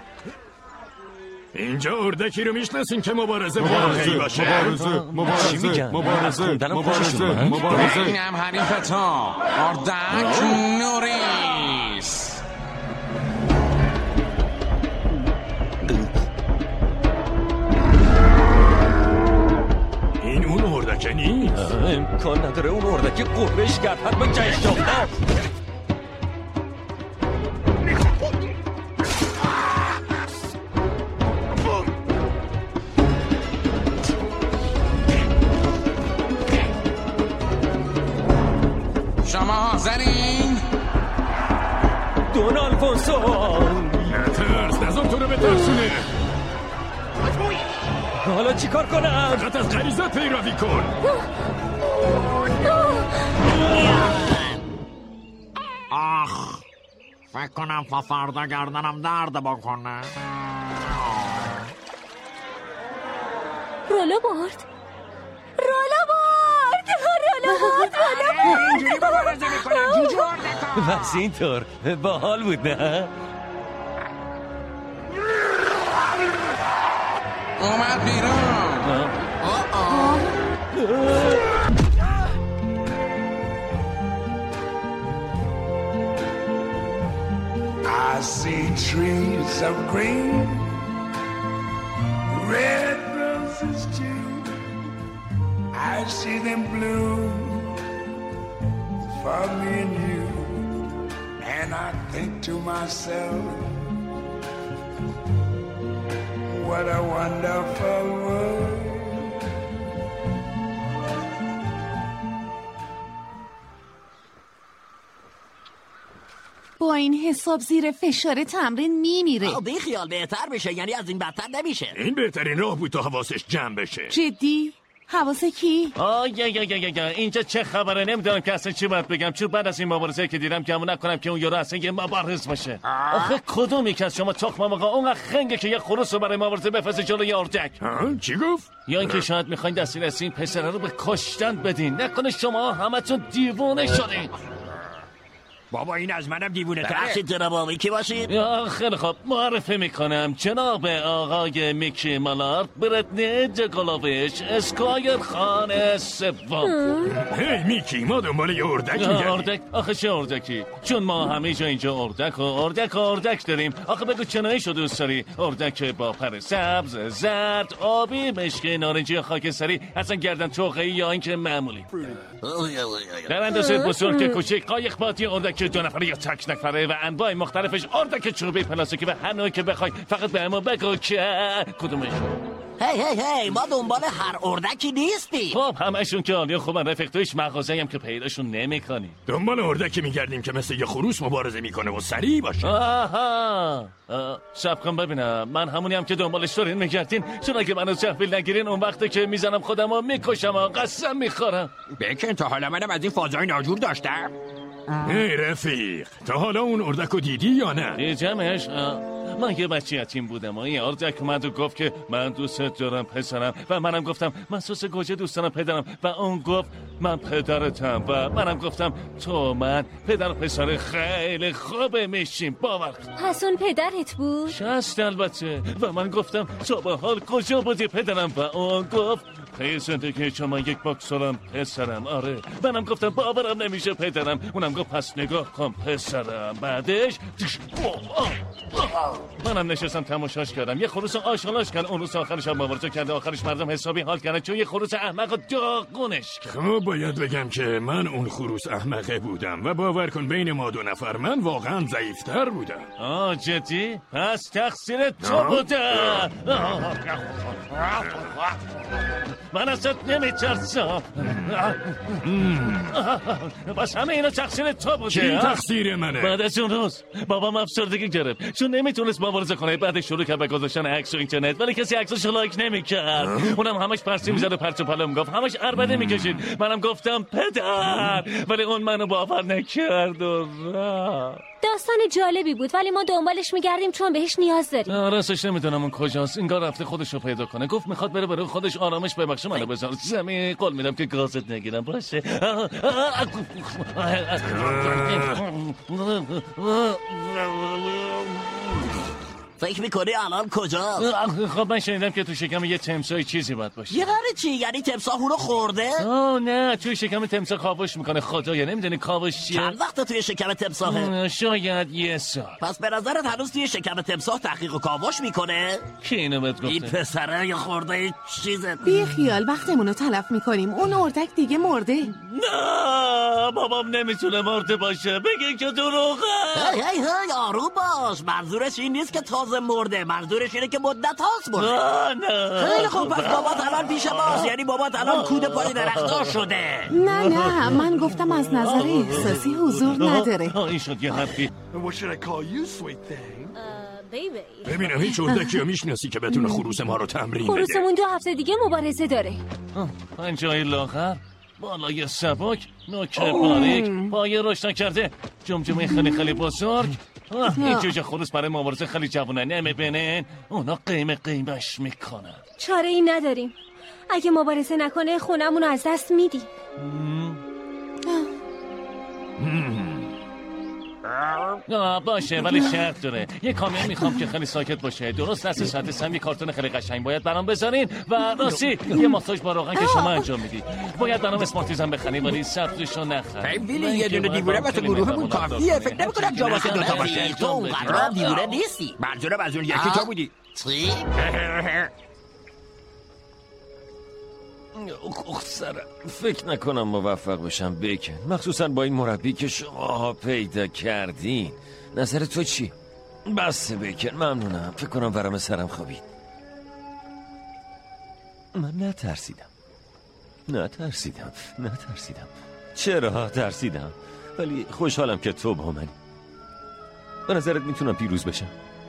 Speaker 3: اینجا اردکی رو میشناسین که مبارزه واقعی باشه.
Speaker 11: مبارزه مبارزه مبارزه مبارزه مبارزه
Speaker 12: اینم حریفتان اردک نوریس.
Speaker 3: این اون اردک نیست.
Speaker 14: امکان نداره اون اردک قربش کرد حد با جشن آفت.
Speaker 12: شما حاضرین؟
Speaker 14: دون آلفونسو
Speaker 3: نترس نظام تو رو بترسونه.
Speaker 14: حالا چی کار کنم؟
Speaker 3: فقط از غریزت پیروی کن.
Speaker 2: آخ فکر کنم تا فردا گردنم درد بکنه.
Speaker 1: رولو برد رولو برد رولو برد رولو برد.
Speaker 2: اینجوری مبارزه میکنم جوجو اردکا.
Speaker 14: بس اینطور باحال بود نه؟
Speaker 12: اومد بیرون.
Speaker 20: I see trees of green, red roses too. I see them bloom for me and you. And I think to myself, what a wonderful world.
Speaker 5: با این حساب زیر فشار تمرین میمیره.
Speaker 10: بی خیال بهتر بشه، یعنی از این بدتر نمیشه.
Speaker 3: این بهترین راه بود تا حواسش جمع بشه.
Speaker 5: جدی؟ حواسه کی؟
Speaker 4: آه یا یا یا یا اینجا چه خبره؟ نمیدونم که اصلا چی باید بگم، چون بعد از این مبارزه که دیدم گمون نکنم که اون یارو اصلا یه مبارز باشه. آخه کدوم یک از شما تخم آقا اونقدر خنگه که یه خروس رو برای مبارزه بفرسته جلوی اردک؟
Speaker 3: چی گفت؟
Speaker 4: یا اینکه شاید میخواین دستور از این پسره رو به کشتن بدین. نکنه شما همتون دیوونه شدین.
Speaker 2: بابا این از منم دیوونه تره.
Speaker 10: بخشید جناب آقای کی باشید؟
Speaker 4: یا خیلی خوب معرفی میکنم جناب آقای میکی مالارد برتنی جگلوویچ اسکایر خان سوم.
Speaker 3: هی میکی ما دنبال یه اردک میگردیم.
Speaker 4: اردک؟ آخه چه اردکی؟ چون ما همه جا اینجا اردک و اردک و اردک داریم. آخه بگو چنایشو دوست داری؟ اردک با پر سبز، زرد، آبی، مشکی، نارنجی، خاکستری، اصلا گردن توقعی یا اینکه معمولی. در اندازه بزرگ کوچیک، قایق بادی، اردک دو نفره یا تک نفره و انواع مختلفش، اردک چوبی، پلاستیکی و هر نوعی که بخوای. فقط به ما بگو که کدومش.
Speaker 10: هی هی هی ما دنبال هر اردکی نیستی.
Speaker 4: خب همشون که عالی خوبن رفیق، تویش مغازه‌ای هم که پیداشون نمی‌کنی.
Speaker 3: دنبال اردکی میگردیم که مثل یه خروس مبارزه میکنه و سریع باشه.
Speaker 4: آها شب کن ببینم، من همونی هم که دنبالش دارین میگردین، چون اگه منو تحویل نگیرین اون وقته که میزنم خودم رو میکشم و قسم میخورم.
Speaker 2: بکن تا حالا منم از این فازای ناجور داشتم.
Speaker 3: ای رفیق تا حالا اون اردکو دیدی یا نه؟
Speaker 4: دیدمش. من یه بچه یتیم بودم و این اردک اومد و گفت که من دوست دارم پسرم و منم گفتم من سس گوجه دوست دارم پدرم و اون گفت من پدرتم و منم گفتم تو من پدر و پسر خیلی خوبه میشیم باور کن.
Speaker 1: پس اون پدرت بود؟
Speaker 4: شست البته. و من گفتم تو به حال کجا بودی پدرم و اون گفت پی زندگی شما یک باکسورم پسرم. آره منم گفتم باورم نمیشه پدرم. اونم گفت پس نگاه کن پسرم. بعدش منم نشستم تماشاش کردم. یه خروس آشغالاش کرد. اون روز آخرش هم مبارزه کرده. آخرش مردم حسابی حال کردن چون یه خروس احمق داغونش کرد.
Speaker 3: خب باید بگم که من اون خروس احمقه بودم و باور کن بین ما دو نفر من واقعا ضعیفتر بودم.
Speaker 4: آه جدی؟ پس تقصیر تو بوده.
Speaker 14: من ازت نمیترسم. بس همه اینا تقصیر تو بوده.
Speaker 3: چی تقصیر منه؟
Speaker 14: بعد از اون روز بابام افسردگی گرفت چون نمیتونست مبارزه کنه. بعد شروع کرد به گذاشتن عکس و اینترنت ولی کسی عکساشو لایک نمیکرد. اونم همش پرسی میزد و پرت و پلا میگفت، همش عربده میکشید. منم گفتم پدر، ولی اون منو باور نکرد و رفت.
Speaker 1: داستان جالبی بود ولی ما دنبالش میگردیم چون بهش نیاز داریم.
Speaker 14: راستش نمیدونم اون کجاست. انگار رفته خودش رو پیدا کنه. گفت میخواد بره برای خودش آرامش ببخشه. منو بذار زمین. قول میدم که گازت نگیرم. باشه.
Speaker 10: فکر میکنی الان کجا؟
Speaker 14: خب من شنیدم که تو شکم یه تمساح چیزی باید باشه.
Speaker 10: یه غره چی؟ یعنی تمساح اونو خورده؟
Speaker 14: آه نه، توی شکم تمساح کاوش میکنه. خدایا نمیدونی کاوش چیه؟
Speaker 10: چند وقت توی شکم تمساحه؟
Speaker 14: شاید یه سال.
Speaker 10: پس به نظرت هنوز توی شکم تمساح تحقیق و کاوش میکنه؟
Speaker 14: کی اینو بهت گفته؟
Speaker 10: این پسره یه خورده چیزه.
Speaker 5: بی خیال وقتمونو تلف میکنیم. اون اردک دیگه مرده.
Speaker 14: نه بابام نمیتونه مرده باشه. بگه که دروغه.
Speaker 10: هی هی هی آروم باش. منظورش این نیست که تازه مرده. منظورش اینه که مدت هاست مرده.
Speaker 14: نه
Speaker 10: خیلی خوب پس بابات الان پیش ماست. یعنی بابات الان کود پای درختار شده.
Speaker 5: نه نه من گفتم از نظر احساسی حضور نداره.
Speaker 14: این شد یه حرفی.
Speaker 3: ببینم هیچ اردکی رو میشناسی که بتونه خروس ما رو تمرین بده؟
Speaker 1: خروسمون دو هفته دیگه مبارزه داره.
Speaker 14: پنجای لاغر، بالای سبک، نوک باریک، پای رشد کرده، جمجمه خیلی خیلی بزرگ. این جوجه خروس برای مبارزه خیلی جوونه نمیبینین؟ اونا قیمه قیمش میکنن.
Speaker 1: چاره ای نداریم. اگه مبارزه نکنه خونمونو از دست میدیم.
Speaker 14: آه باشه ولی شرط داره. یه کامیون میخوام که خیلی ساکت باشه. درست دست ساعت سم یه کارتون خیلی قشنگ باید برام بذارین و راستی یه ماساژ با روغن که شما انجام میدی. باید برام اسمارتیز هم بخرین ولی سبزشو نخر.
Speaker 2: ویلی یه دونه دیوونه واسه گروهمون کافیه. فکر نمی‌کنم جا واسه دوتا باشه.
Speaker 10: تو اونقدر دیوونه نیستی.
Speaker 2: منظورم از اون یکی تو بودی.
Speaker 10: چی؟
Speaker 14: اخ سرم فکر نکنم موفق بشم بیکن، مخصوصا با این مربی که شما پیدا کردین. نظر تو چی؟ بس بیکن ممنونم. فکر کنم ورم سرم خوابید. من نترسیدم نترسیدم نترسیدم چرا ترسیدم؟ ولی خوشحالم که تو با منی. به نظرت میتونم پیروز بشم؟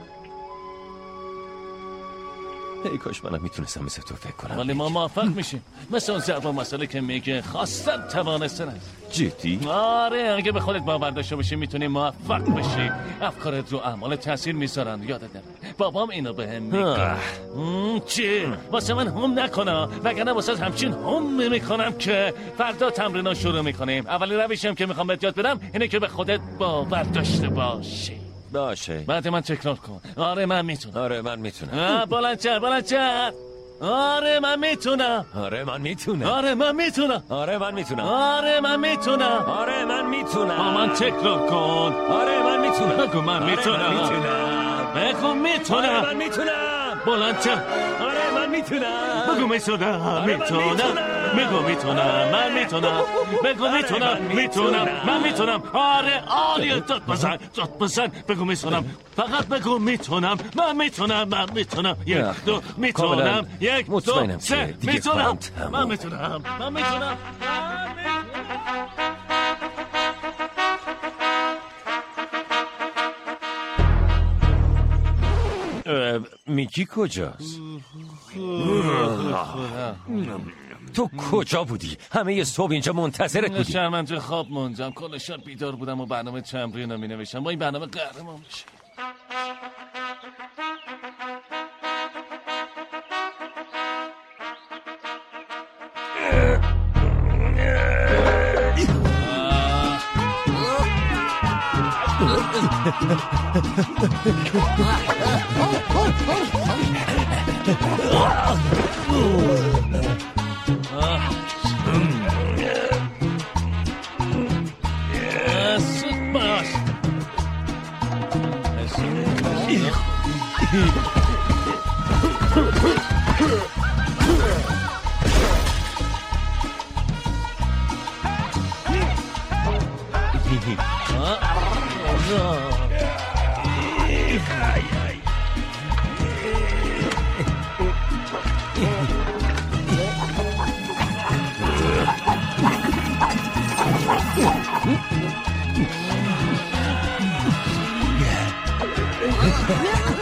Speaker 14: ای کاش منم میتونستم مثل تو فکر کنم. ولی ما موفق میشیم. مثل اون ضرب مسئله که میگه خواستن توانستن. جدی؟ آره اگه به خودت باور داشته باشی میتونی موفق بشی. افکارت رو اعمال تاثیر میذارن. یادت نره بابام اینو بهم میگه. چی؟ واسه من هم نکنه وگرنه واسه همچین هم میکنم که فردا تمرینو شروع میکنیم. اولین روشم که میخوام بهت یاد بدم اینه که به خودت باور داشته باشی. باشه بعد من تکرار کن. آره من میتونم. آره من میتونم. بلندتر بلندتر. آره من میتونم. آره من میتونم. آره من میتونم. آره من میتونم. آره من میتونم. آره من میتونم. با من تکرار کن. آره من میتونم. بگو من میتونم. بگو میتونم. آره من میتونم. بلندتر. آره من میتونم. بگو میتونم. میتونم. بگو میتونم. من میتونم. بگو میتونم. میتونم. من میتونم. آره عالیه. داد بزن. داد بزن. بگو میتونم. فقط بگو میتونم. من میتونم. من میتونم. یک دو میتونم. یک دو سه میتونم. من میتونم. من میتونم. میکی کجاست؟ تو کجا بودی؟ همه صبح اینجا منتظرت بودی. شرمنده خواب موندم. کل شب بیدار بودم و برنامه تمرین رو می نوشتم. با این برنامه قهرمان میشه.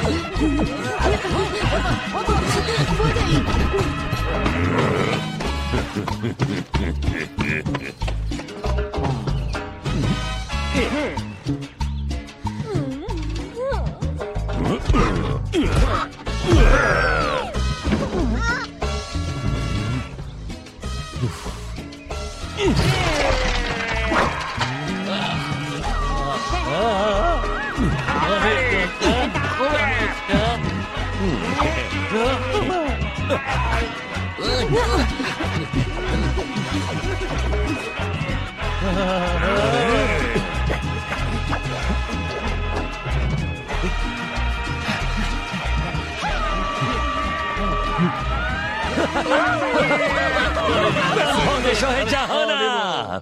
Speaker 14: پادشاه جهانم.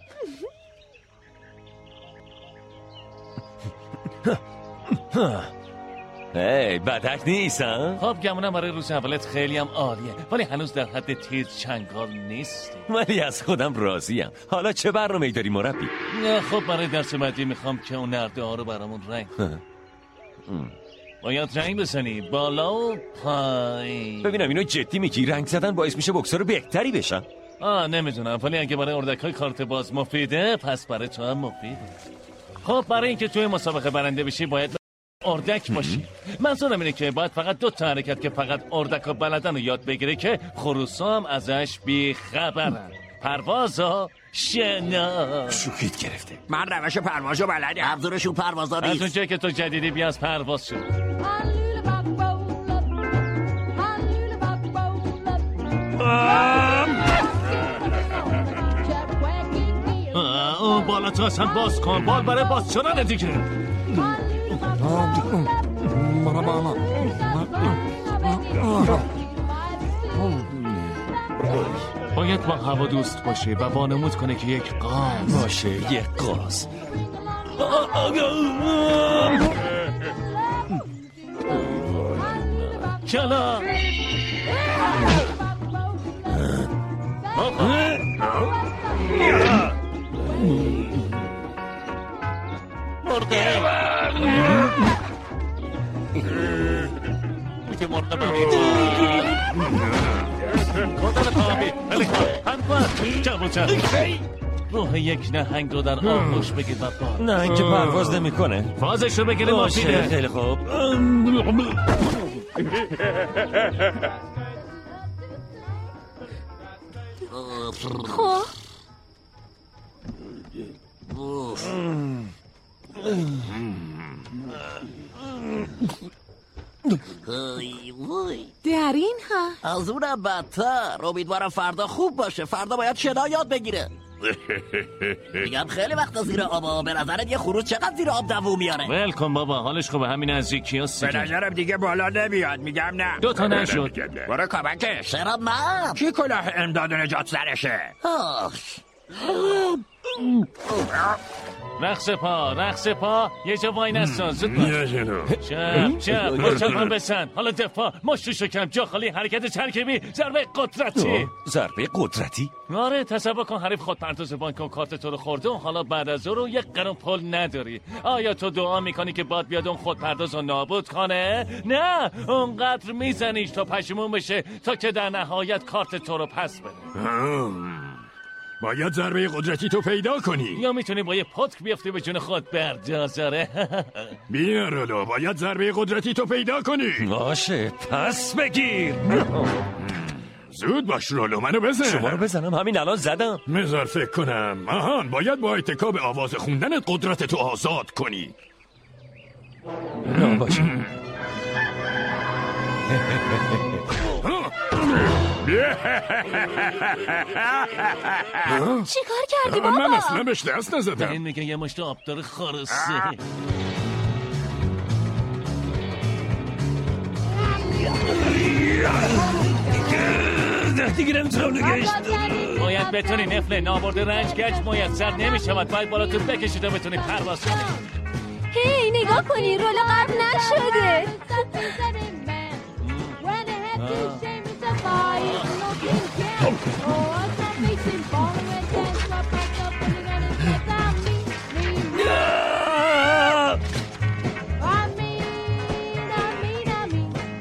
Speaker 14: هی بدک نیست ها؟
Speaker 4: خب گمونم برای روز اولت خیلی هم عالیه، ولی هنوز در حد تیز چنگال نیستی.
Speaker 14: ولی از خودم راضیم. حالا چه برنامه‌ای داری مربی؟
Speaker 4: نه خب برای درس بعدی میخوام که اون نرده ها رو برامون رنگ باید رنگ بزنی بالا و پایین.
Speaker 14: ببینم اینو جدی میگی؟ رنگ زدن باعث میشه بوکسور بهتری بشن؟
Speaker 4: آه نمیدونم، ولی اگه برای اردکای کارت باز مفیده پس برای تو هم مفیده. خب برای اینکه توی مسابقه برنده بشی باید اردک باشی. منظورم اینه که باید فقط دو تا حرکت که فقط اردکا بلدن رو یاد بگیره که خروسا هم ازش بی خبرن. پرواز و شنا.
Speaker 14: شوخیت گرفته.
Speaker 2: من روش پروازو بلدم.
Speaker 10: ابزارشون پروازا نیست.
Speaker 4: از اونجایی که تو جدیدی بیا از پرواز شد. اون بالا تو اصلا باز کن، بال برای باز شدن دیگه. باید با هوا دوست باشه و وانمود کنه که یک قاز
Speaker 14: باشه. یک قاز.
Speaker 4: چلا مرده میگه مرده ببینید کدن تابی هنگوز چه بچه روح یک نهنگ رو در آغوش بگید و بار.
Speaker 14: نهنگ که پرواز نمی کنه.
Speaker 4: فازش رو بگیره ماشینه.
Speaker 14: خیلی خوب.
Speaker 1: خب
Speaker 5: در این ها
Speaker 10: از اونم بدتر. امیدوارم فردا خوب باشه. فردا باید شنا یاد بگیره. میگم خیلی وقتا زیر آب. به نظرت یه خروس چقدر زیر آب دووم میاره؟
Speaker 4: ول کن بابا، حالش خوبه. همین نزدیکی هست.
Speaker 2: به نظرم دیگه بالا نمیاد. میگم نه.
Speaker 4: دو تا نشد.
Speaker 2: برو کمکش.
Speaker 10: چرا من؟
Speaker 2: کی کلاه امداد و نجات سرشه؟
Speaker 4: رقص پا رقص پا یه جا وای نستان. زود باش. چپ چپ مچکان بسن. حالا دفاع مشت شکم جا خالی حرکت ترکیبی ضربه قدرتی.
Speaker 14: ضربه قدرتی؟
Speaker 4: آره تصور کن حریف خود پرتوز بانک و کارت تو رو خورده و حالا بعد از اون رو یک قرون پول نداری. آیا تو دعا میکنی که باد بیاد اون خود پرداز رو نابود کنه؟ نه اونقدر میزنیش تا پشیمون بشه تا که در نهایت کارت تو رو پس بده.
Speaker 3: باید ضربه قدرتی تو پیدا کنی.
Speaker 4: یا میتونی با یه پتک بیافتی به جون خود بردازاره.
Speaker 3: بیا رولو، باید ضربه قدرتی تو پیدا کنی.
Speaker 14: باشه پس بگیر.
Speaker 3: زود باش رولو، منو بزن.
Speaker 14: شما رو بزنم؟ همین الان زدم.
Speaker 3: مزار فکر کنم. آهان باید با اتکا به آواز خوندنت قدرت تو آزاد کنی.
Speaker 14: نه باشه.
Speaker 1: چی کار کردی بابا؟
Speaker 3: من اصلا بهش دست نزدم.
Speaker 4: این میگه یه مشت آبدار خارسه.
Speaker 18: دیگه نمیتونم نگهش دارم.
Speaker 4: باید بتونی نفل نابرد رنج گچ میسر نمیشود. باید بالا تو بکشی تا بتونی پرواز کنی.
Speaker 1: هی نگاه کنی رولو قبل نشده.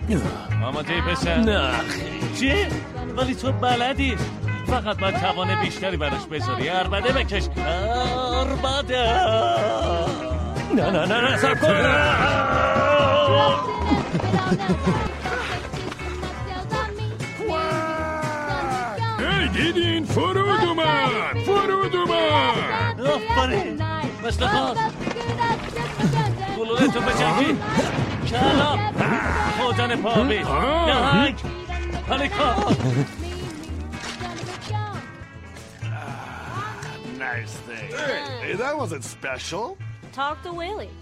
Speaker 21: آماده پسر؟
Speaker 14: نه
Speaker 21: چی؟ ولی تو بلدی فقط باید توان بیشتری براش بذاری. عربده بکش. عربده.
Speaker 14: نه نه نه نه سب کن.
Speaker 3: هی دیدین فرود اومد فرود اومد.
Speaker 21: آفرین مثل خواست گلولتو بجنگی. کلا خودن پابی نهنگ پلیکا.
Speaker 11: Nice thing. Hey, that wasn't special.
Speaker 6: Talk to Willie.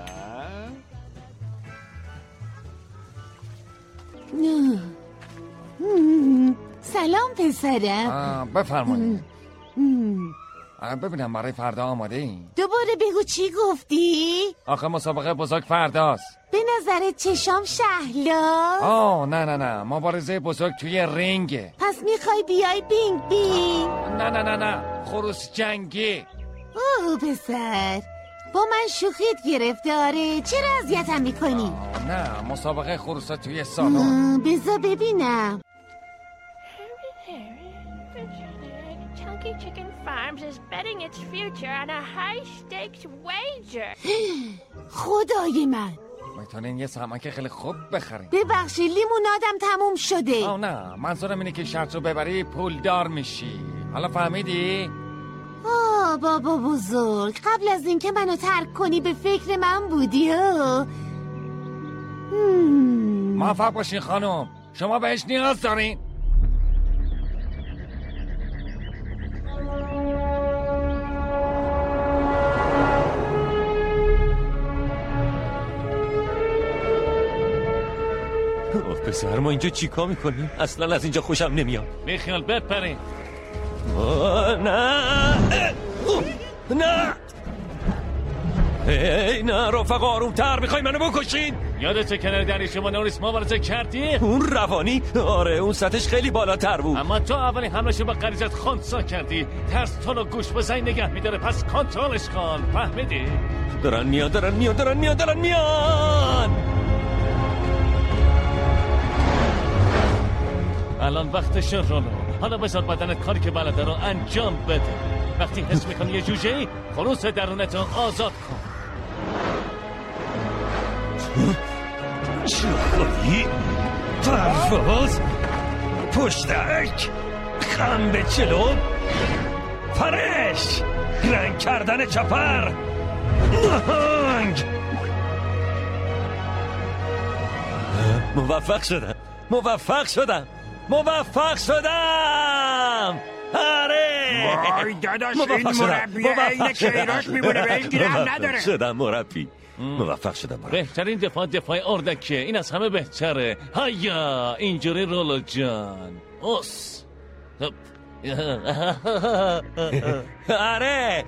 Speaker 5: سلام پسرم.
Speaker 13: بفرمایید. ببینم برای فردا آماده این؟
Speaker 5: دوباره بگو چی گفتی؟
Speaker 13: آخه مسابقه بزرگ فرداست.
Speaker 5: به نظرت چشام شهلاست؟
Speaker 13: آه نه نه نه مبارزه بزرگ توی رینگه.
Speaker 5: پس میخوای بیای بینگ بینگ؟
Speaker 13: نه نه نه نه خروس جنگی.
Speaker 5: اوه پسر با من شوخیت گرفتاره. چرا اذیتم میکنی؟
Speaker 13: نه مسابقه خروسا توی سالن.
Speaker 5: بذار ببینم.
Speaker 6: Chunky Chicken Farms is betting its future on a high-stakes wager.
Speaker 5: خدای من
Speaker 13: میتونین یه سمک خیلی خوب بخرین.
Speaker 5: ببخشی لیمونادم تموم شده.
Speaker 13: آه نه منظورم اینه که شرط رو ببری پولدار میشی. حالا فهمیدی؟
Speaker 5: آه بابا بزرگ قبل از اینکه منو ترک کنی به فکر من بودی ها.
Speaker 13: موفق باشین خانم. شما بهش نیاز دارین.
Speaker 14: اوه پسر ما اینجا چیکار میکنیم؟ اصلا از اینجا خوشم نمیاد.
Speaker 21: بیخیال بپرین.
Speaker 14: نه نه ای نه رفقا آرومتر. میخوای منو بکشین؟
Speaker 21: یادته کنار دری شما نوریس مبارزه کردی؟
Speaker 14: اون روانی؟ آره اون سطحش خیلی بالاتر بود.
Speaker 21: اما تو اولین حملشو با غریزت خونسا کردی. ترس تو رو گوش بزنی نگه میداره پس کنترلش کن. فهمیدی؟
Speaker 14: دارن میان دارن میان دارن میان دارن میان.
Speaker 21: الان وقتش رولو. حالا بذار بدنت کاری که بلده رو انجام بده. وقتی حس میکنی یه جوجه‌ای خروس درونتو آزاد کن.
Speaker 14: چخوری پرواز پشتک خم به جلو فرش رنگ کردن چپر نهنگ. موفق شدم موفق شدم موفق شدم. آره
Speaker 2: وای داداش این مربی عین کیراش میمونه به این گیرم نداره.
Speaker 14: شدم مربی موفق شدم مربی.
Speaker 21: بهترین دفاع دفاع اردکه. این از همه بهتره. هیا اینجوری رولو جان. اوس
Speaker 14: آره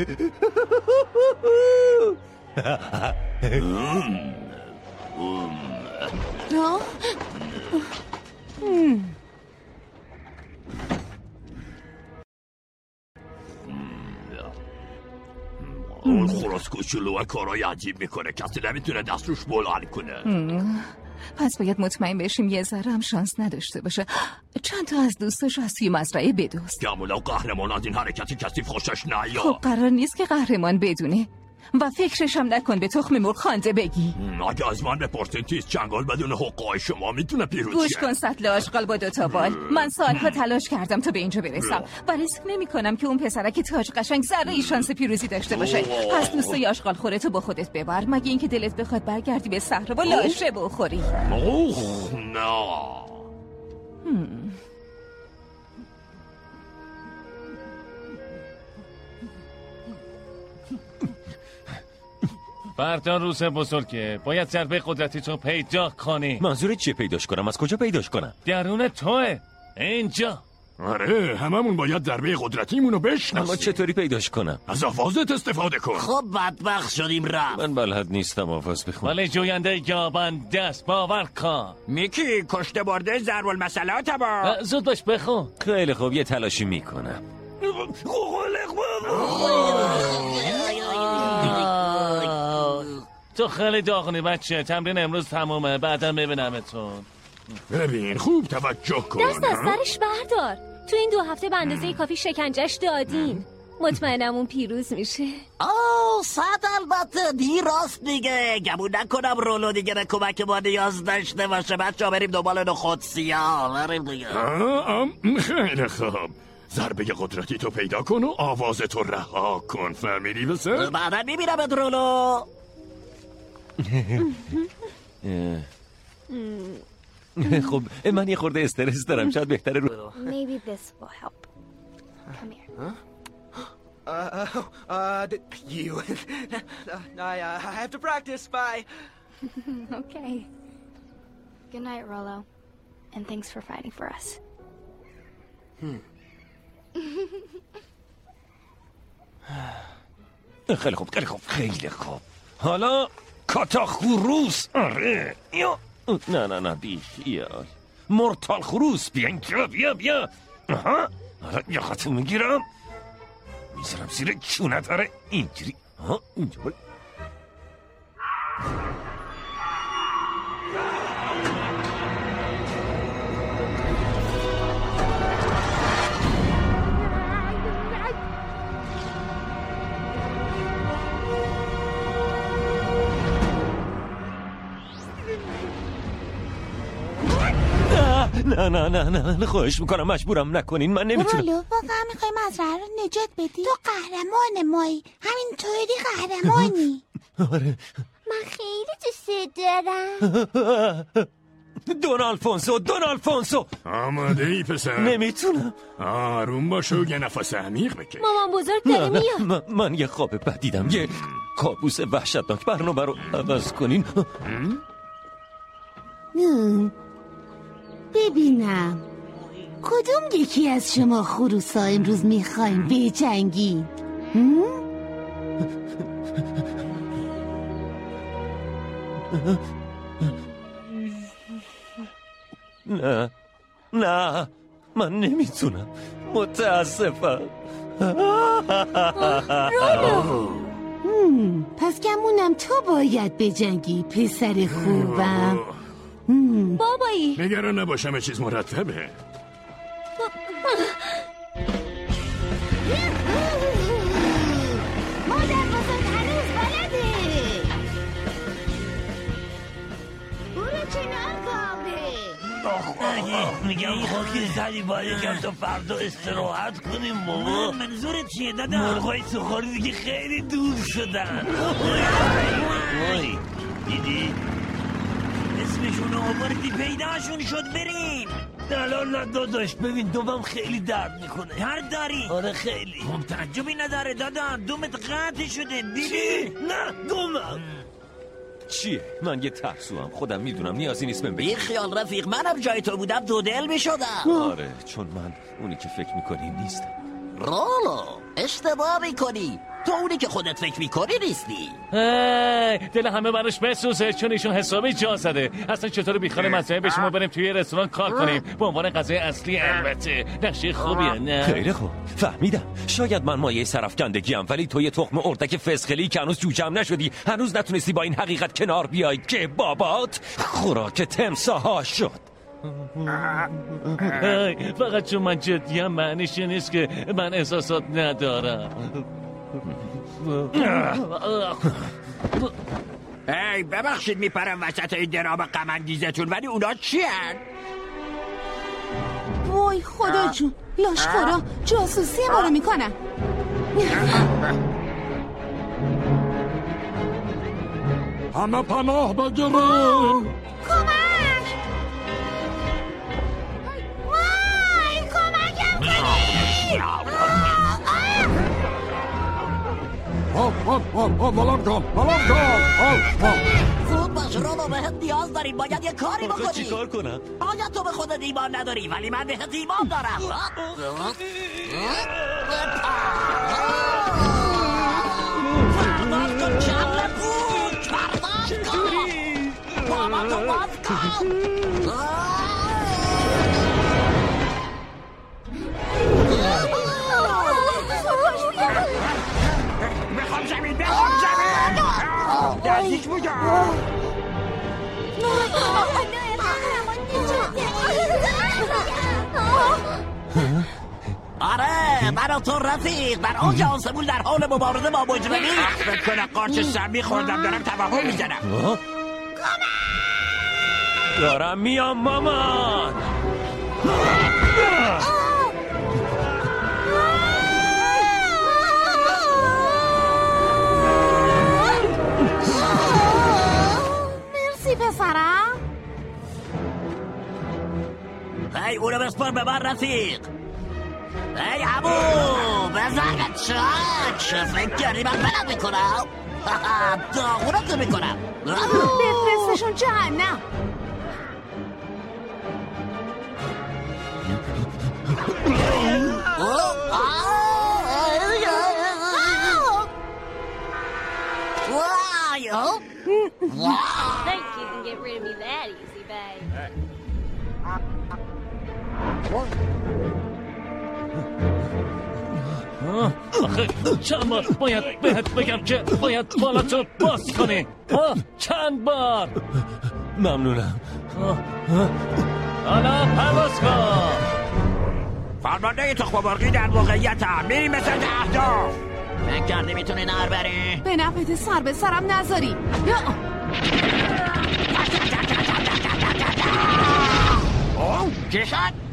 Speaker 2: اون خلاص کوچولو و کارهای عجیب میکنه. کسی نمیتونه دست روش بلند کنه.
Speaker 5: پس باید مطمئن بشیم یه ذره هم شانس نداشته باشه. چند تا از دوستاش از توی مزرعه بدوست.
Speaker 2: گمولا و قهرمان از این حرکتی کسی خوشش نیاد.
Speaker 5: خب قرار نیست که قهرمان بدونه و فکرش هم نکن به تخم مرغ خانده بگی.
Speaker 2: اگه از من بپرسین تیز چنگال بدون حقای شما میتونه پیروز شه.
Speaker 5: گوش کن سطل آشغال با دوتا بال. من سالها تلاش کردم تا به اینجا برسم و ریسک نمی کنم که اون پسرک تاج قشنگ ذره ای شانس پیروزی داشته باشه. پس دوستای آشغال خورتو با خودت ببر مگه اینکه دلت بخواد برگردی به صحرا و لاشه بخوری.
Speaker 2: اوه نه.
Speaker 21: فردا روز بزرگه. باید ضربه قدرتی تو پیدا کنی.
Speaker 14: منظورت چیه پیداش کنم؟ از کجا پیداش کنم؟
Speaker 21: درون توه اینجا.
Speaker 3: آره هممون باید ضربه قدرتیمونو بشناسیم.
Speaker 14: اما چطوری پیداش کنم؟
Speaker 3: از آوازت استفاده کن.
Speaker 10: خب بدبخت شدیم رفت.
Speaker 14: من بلد نیستم آواز بخونم.
Speaker 21: ولی جوینده یابنده است باور کن.
Speaker 2: میکی کشته برده ضرب المثل تبا.
Speaker 21: زود باش بخون.
Speaker 14: خیلی خوب یه تلاشی میکنم.
Speaker 21: تو خیلی داغونی بچه. تمرین امروز تمومه، بعدا ببینمتون.
Speaker 3: ببین خوب توجه کن.
Speaker 1: دست از سرش بردار. تو این دو هفته به اندازه کافی شکنجش دادین. مطمئنم اون پیروز میشه.
Speaker 10: آه صد البته دی راست میگه. گمون نکنم رولو دیگه به کمک ما نیاز داشته باشه. بچه ها بریم دنبال نخود سیاه. بریم دیگه.
Speaker 3: خیلی خوب. ضربه قدرتی تو پیدا کن و آواز تو رها کن. فهمیدی بسه؟
Speaker 10: بعدا میبینم ات رولو.
Speaker 14: خب من یه خورده استرس دارم. شاید بهتره رو
Speaker 1: Maybe this will help. Come here.
Speaker 7: Huh? Uh, uh, you. I, uh, I have to practice. Bye.
Speaker 1: Okay. Good night, Rolo. And thanks for fighting for us.
Speaker 7: Hmm.
Speaker 14: خیلی خوب خیلی خوب خیلی خوب. حالا کاتا خروس. آره یا نه نه نه بی خیال. مرتال خروس. بیا اینجا بیا بیا. آها حالا یا خاطر میگیرم میذارم زیر چونه داره اینجوری. ها اینجا باید نه نه نه نه نه خواهش میکنم مجبورم نکنین. من نمیتونم.
Speaker 16: رولو واقعا میخوای مزرعه رو نجات بدی؟ تو قهرمان مایی. همینطوری قهرمانی.
Speaker 14: آره
Speaker 16: من خیلی دوست دارم.
Speaker 14: دون آلفونسو دون آلفونسو.
Speaker 3: آماده ای پسر؟
Speaker 14: نمیتونم.
Speaker 3: آروم باش و یه نفس عمیق بکش.
Speaker 1: مامان بزرگ داره میاد.
Speaker 14: من, من یه خواب بد دیدم. یه کابوس وحشتناک. برنامه رو عوض کنین.
Speaker 16: نه ببینم کدوم یکی از شما خروسا امروز میخواین بجنگین؟
Speaker 14: نه نه من نمیتونم. متاسفم.
Speaker 16: رولو پس گمونم تو باید بجنگی پسر خوبم.
Speaker 1: بابایی
Speaker 3: نگران نباشم همه چیز مرتبه.
Speaker 16: مادر بزرگ هنوز بلده. برو کنار کابه.
Speaker 18: میگم خاکی سری باید یکم تا فردا استراحت کنیم بابا.
Speaker 10: منظورت چیه دادا؟
Speaker 18: مرغای سخاری دیگه خیلی دور شدن. وای دیدی؟
Speaker 10: اسمشون رو آوردی پیداشون شد بریم.
Speaker 18: الان نه داداش ببین دومم خیلی درد میکنه.
Speaker 10: هر داری؟
Speaker 18: آره خیلی.
Speaker 10: خب تعجبی نداره دادا. دومت قطع شده دیدی؟
Speaker 18: نه دومم.
Speaker 14: چیه؟ من یه ترسوام. خودم میدونم نیازی نیست من بگم.
Speaker 10: بی خیال رفیق منم جای تو بودم دو دل میشدم.
Speaker 14: آره چون من اونی که فکر میکنی نیستم.
Speaker 10: رولو اشتباه میکنی. تو اونی که خودت فکر میکنی نیستی.
Speaker 21: دل همه براش بسوزه چون ایشون حسابی جا زده. اصلا چطور بیخال مزرعه به شما بریم توی رستوران کار کنیم به عنوان غذای اصلی. البته نقشه خوبیه نه؟
Speaker 14: خیلی خوب فهمیدم. شاید من مایه سرفکندگیم ولی تو یه تخم اردک فسخلی که هنوز جوجم نشدی. هنوز نتونستی با این حقیقت کنار بیای که بابات خوراک تمساها شد.
Speaker 21: فقط چون من جدیم معنیش نیست که من احساسات ندارم.
Speaker 2: ای ببخشید میپرم وسط این درام غم انگیزتون ولی اونا چی هن؟
Speaker 16: وای خدا جون لاشخورا جاسوسی ما رو میکنن.
Speaker 3: همه پناه بگیرین.
Speaker 16: کمک وای کمکم کنید.
Speaker 3: آب آب آب آب بلند کن بلند کن.
Speaker 10: زود باش رولو بهت نیاز داریم. باید یه کاری بکنی.
Speaker 14: چی کار کنم؟
Speaker 10: باید تو به خودت ایمان نداری ولی من بهت ایمان دارم. پرداز کن چمله بود. پرداز کن بابا تو باز کن.
Speaker 2: بخوام زمین بخوام زمین. نزدیک بودم.
Speaker 10: آره من و تو رفیق در اوج آسمون در حال مبارزه با مجرمین.
Speaker 2: فکر کنم قارچ سمی خوردم دارم توهم میزنم.
Speaker 14: دارم میام مامان.
Speaker 16: مرسی پسرم.
Speaker 10: هی اونو بسپار به من رفیق. هی عمو بزرگت شاک فکر کردی من بلد میکنم. داغونتو میکنم.
Speaker 16: بفرستشون جهنم.
Speaker 6: Think you can get rid of me that easy, babe.
Speaker 21: آخه چند بار باید بهت بگم که باید بالاتو باز کنی. چند بار.
Speaker 14: ممنونم.
Speaker 21: حالا پرواز کن.
Speaker 2: فرمانده تخم مرغی در موقعیت هم میری مثل اهداف.
Speaker 10: من کردی میتونی نر بری.
Speaker 16: به نفعت سر به سرم نذاری.
Speaker 2: چی شد؟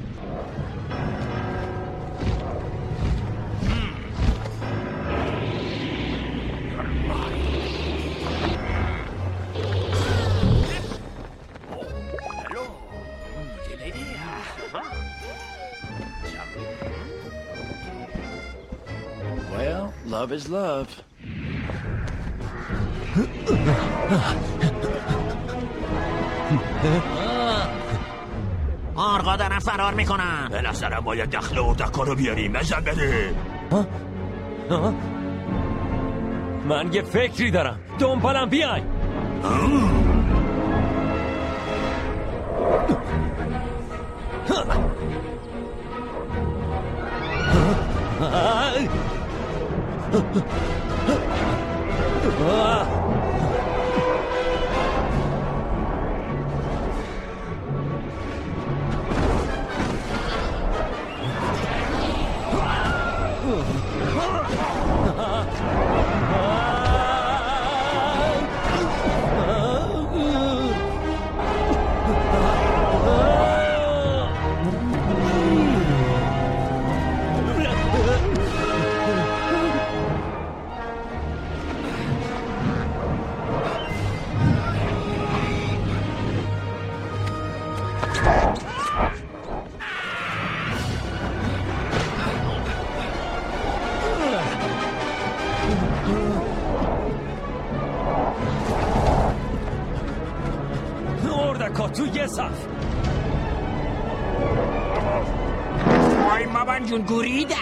Speaker 17: Well, love is love.
Speaker 10: آرقا دارن فرار میکنن.
Speaker 2: به نظرم باید دخل اردکا رو بیاریم. بزن بده.
Speaker 14: من یه فکری دارم. دنبالم بیای. تو یه صف.
Speaker 2: وای مامان جون گوریدم.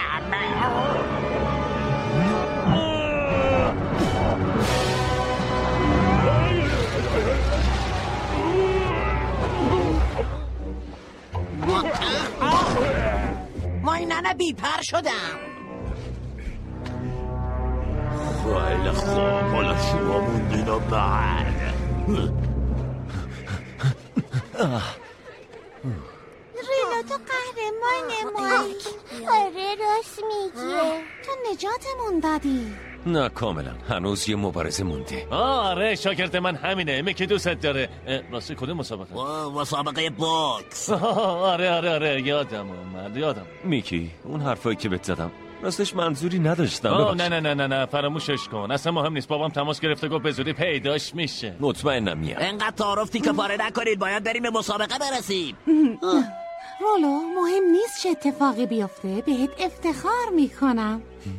Speaker 10: وای ننه بیپر شدم.
Speaker 17: خیلی خوب حالا شما موندین و من.
Speaker 16: رینا تو قهرمان مایک. آره راست میگه. تو نجاتمون دادی.
Speaker 14: نه کاملا هنوز یه مبارزه مونده.
Speaker 21: آره شاگرد من همینه. میکی دوست داره. راستی کدوم مسابقه؟
Speaker 10: مسابقه باکس.
Speaker 21: آره آره آره یادم اومد یادم.
Speaker 14: میکی اون حرفایی که بهت زدم راستش منظوری نداشتم.
Speaker 21: آه نه نه نه نه نه فراموشش کن. اصلا مهم نیست. بابام تماس گرفته گفت به زودی پیداش میشه.
Speaker 14: مطمئنم میاد.
Speaker 10: انقدر تعارف تیکه پاره نکنید. باید بریم به مسابقه برسیم.
Speaker 16: رولو مهم نیست چه اتفاقی بیفته. بهت افتخار میکنم.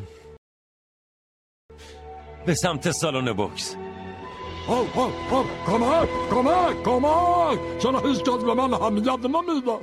Speaker 14: به سمت سالن بوکس.
Speaker 3: او او او کمک کمک کمک. چرا هیچ کس به من اهمیت نمیده؟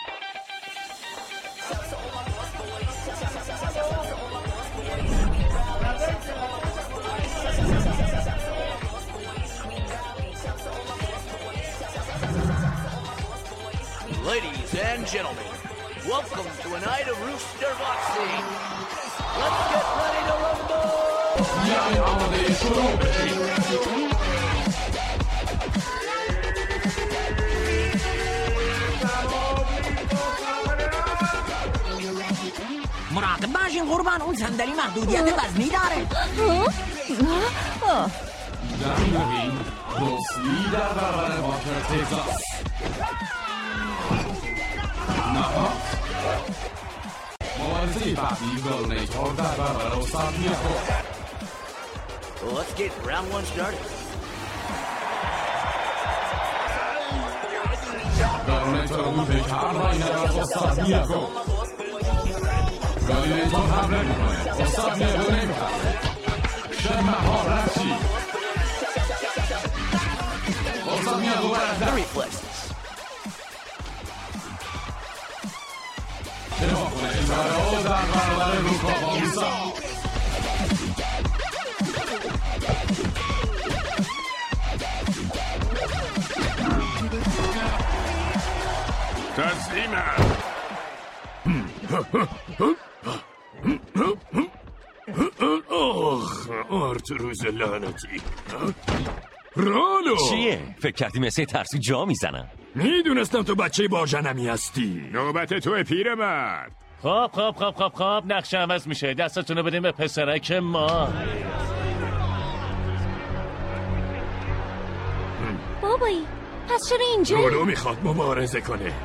Speaker 8: Ladies and gentlemen, welcome to a night of rooster boxing. Let's get ready to rumble!
Speaker 10: قربان اون صندلی محدودیت وزنی داره.
Speaker 11: در این رینگ بروسلی در برابر واکر تگزاس. نفاق مبارزه بعدی گالونیتور در برابر استاد میاکو.
Speaker 8: Well, let's get round one started.
Speaker 11: گالونیتور رو پیکر و این نبرد استاد میاکو. گالونیتور حمله میکنه. استاد میاکو نمیخواد. شد مهارت چی؟ استاد میاکو برد
Speaker 8: reflexes.
Speaker 11: نگاه کنه این برای در برابر روکاوامیسا.
Speaker 3: تسلیمم. آخ آرتروز لعنتی. رالو
Speaker 14: چیه؟ فکر کردی مثل ترسو جا میزنم؟
Speaker 3: میدونستم تو بچه باژنمی هستی. نوبت تو پیرمرد.
Speaker 21: خب خب خب خب خب نقشه عوض میشه. دستتونو بدیم به پسرک ما.
Speaker 1: بابایی پس چرا اینجا؟
Speaker 3: رولو میخواد مبارزه کنه.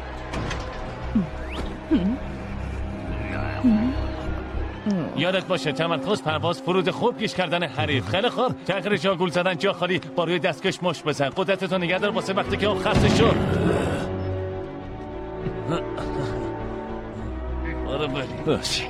Speaker 21: یادت باشه تمرکز، پرواز، فرود خوب، گیش کردن حریف. خیلی خوب. تغییر جا گول زدن، جا خالی، با روی دستکش مشت بزن. قدرتتو نگه دار واسه وقتی که اون خسته شد. آره بلی
Speaker 14: باشه.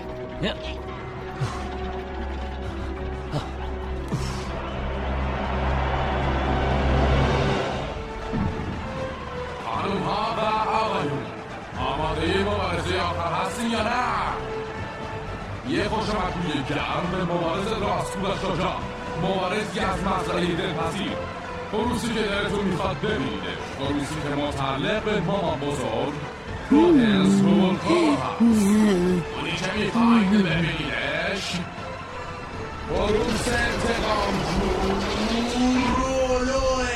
Speaker 11: خانوم ها و آقایون، آماده مبارزه آخر هستین یا نه؟ یه خوشمدگوی گرم به مبارز راستگو و شجاع، مبارزی از مزرعه دلپذیر، خروسی که دلتون میخواد ببینیده، خروسی که متعلق به ماما بزرگ روهنس هولکوها هست. اونی که میخواید ببینیدش خروس انتقام جون رولوه.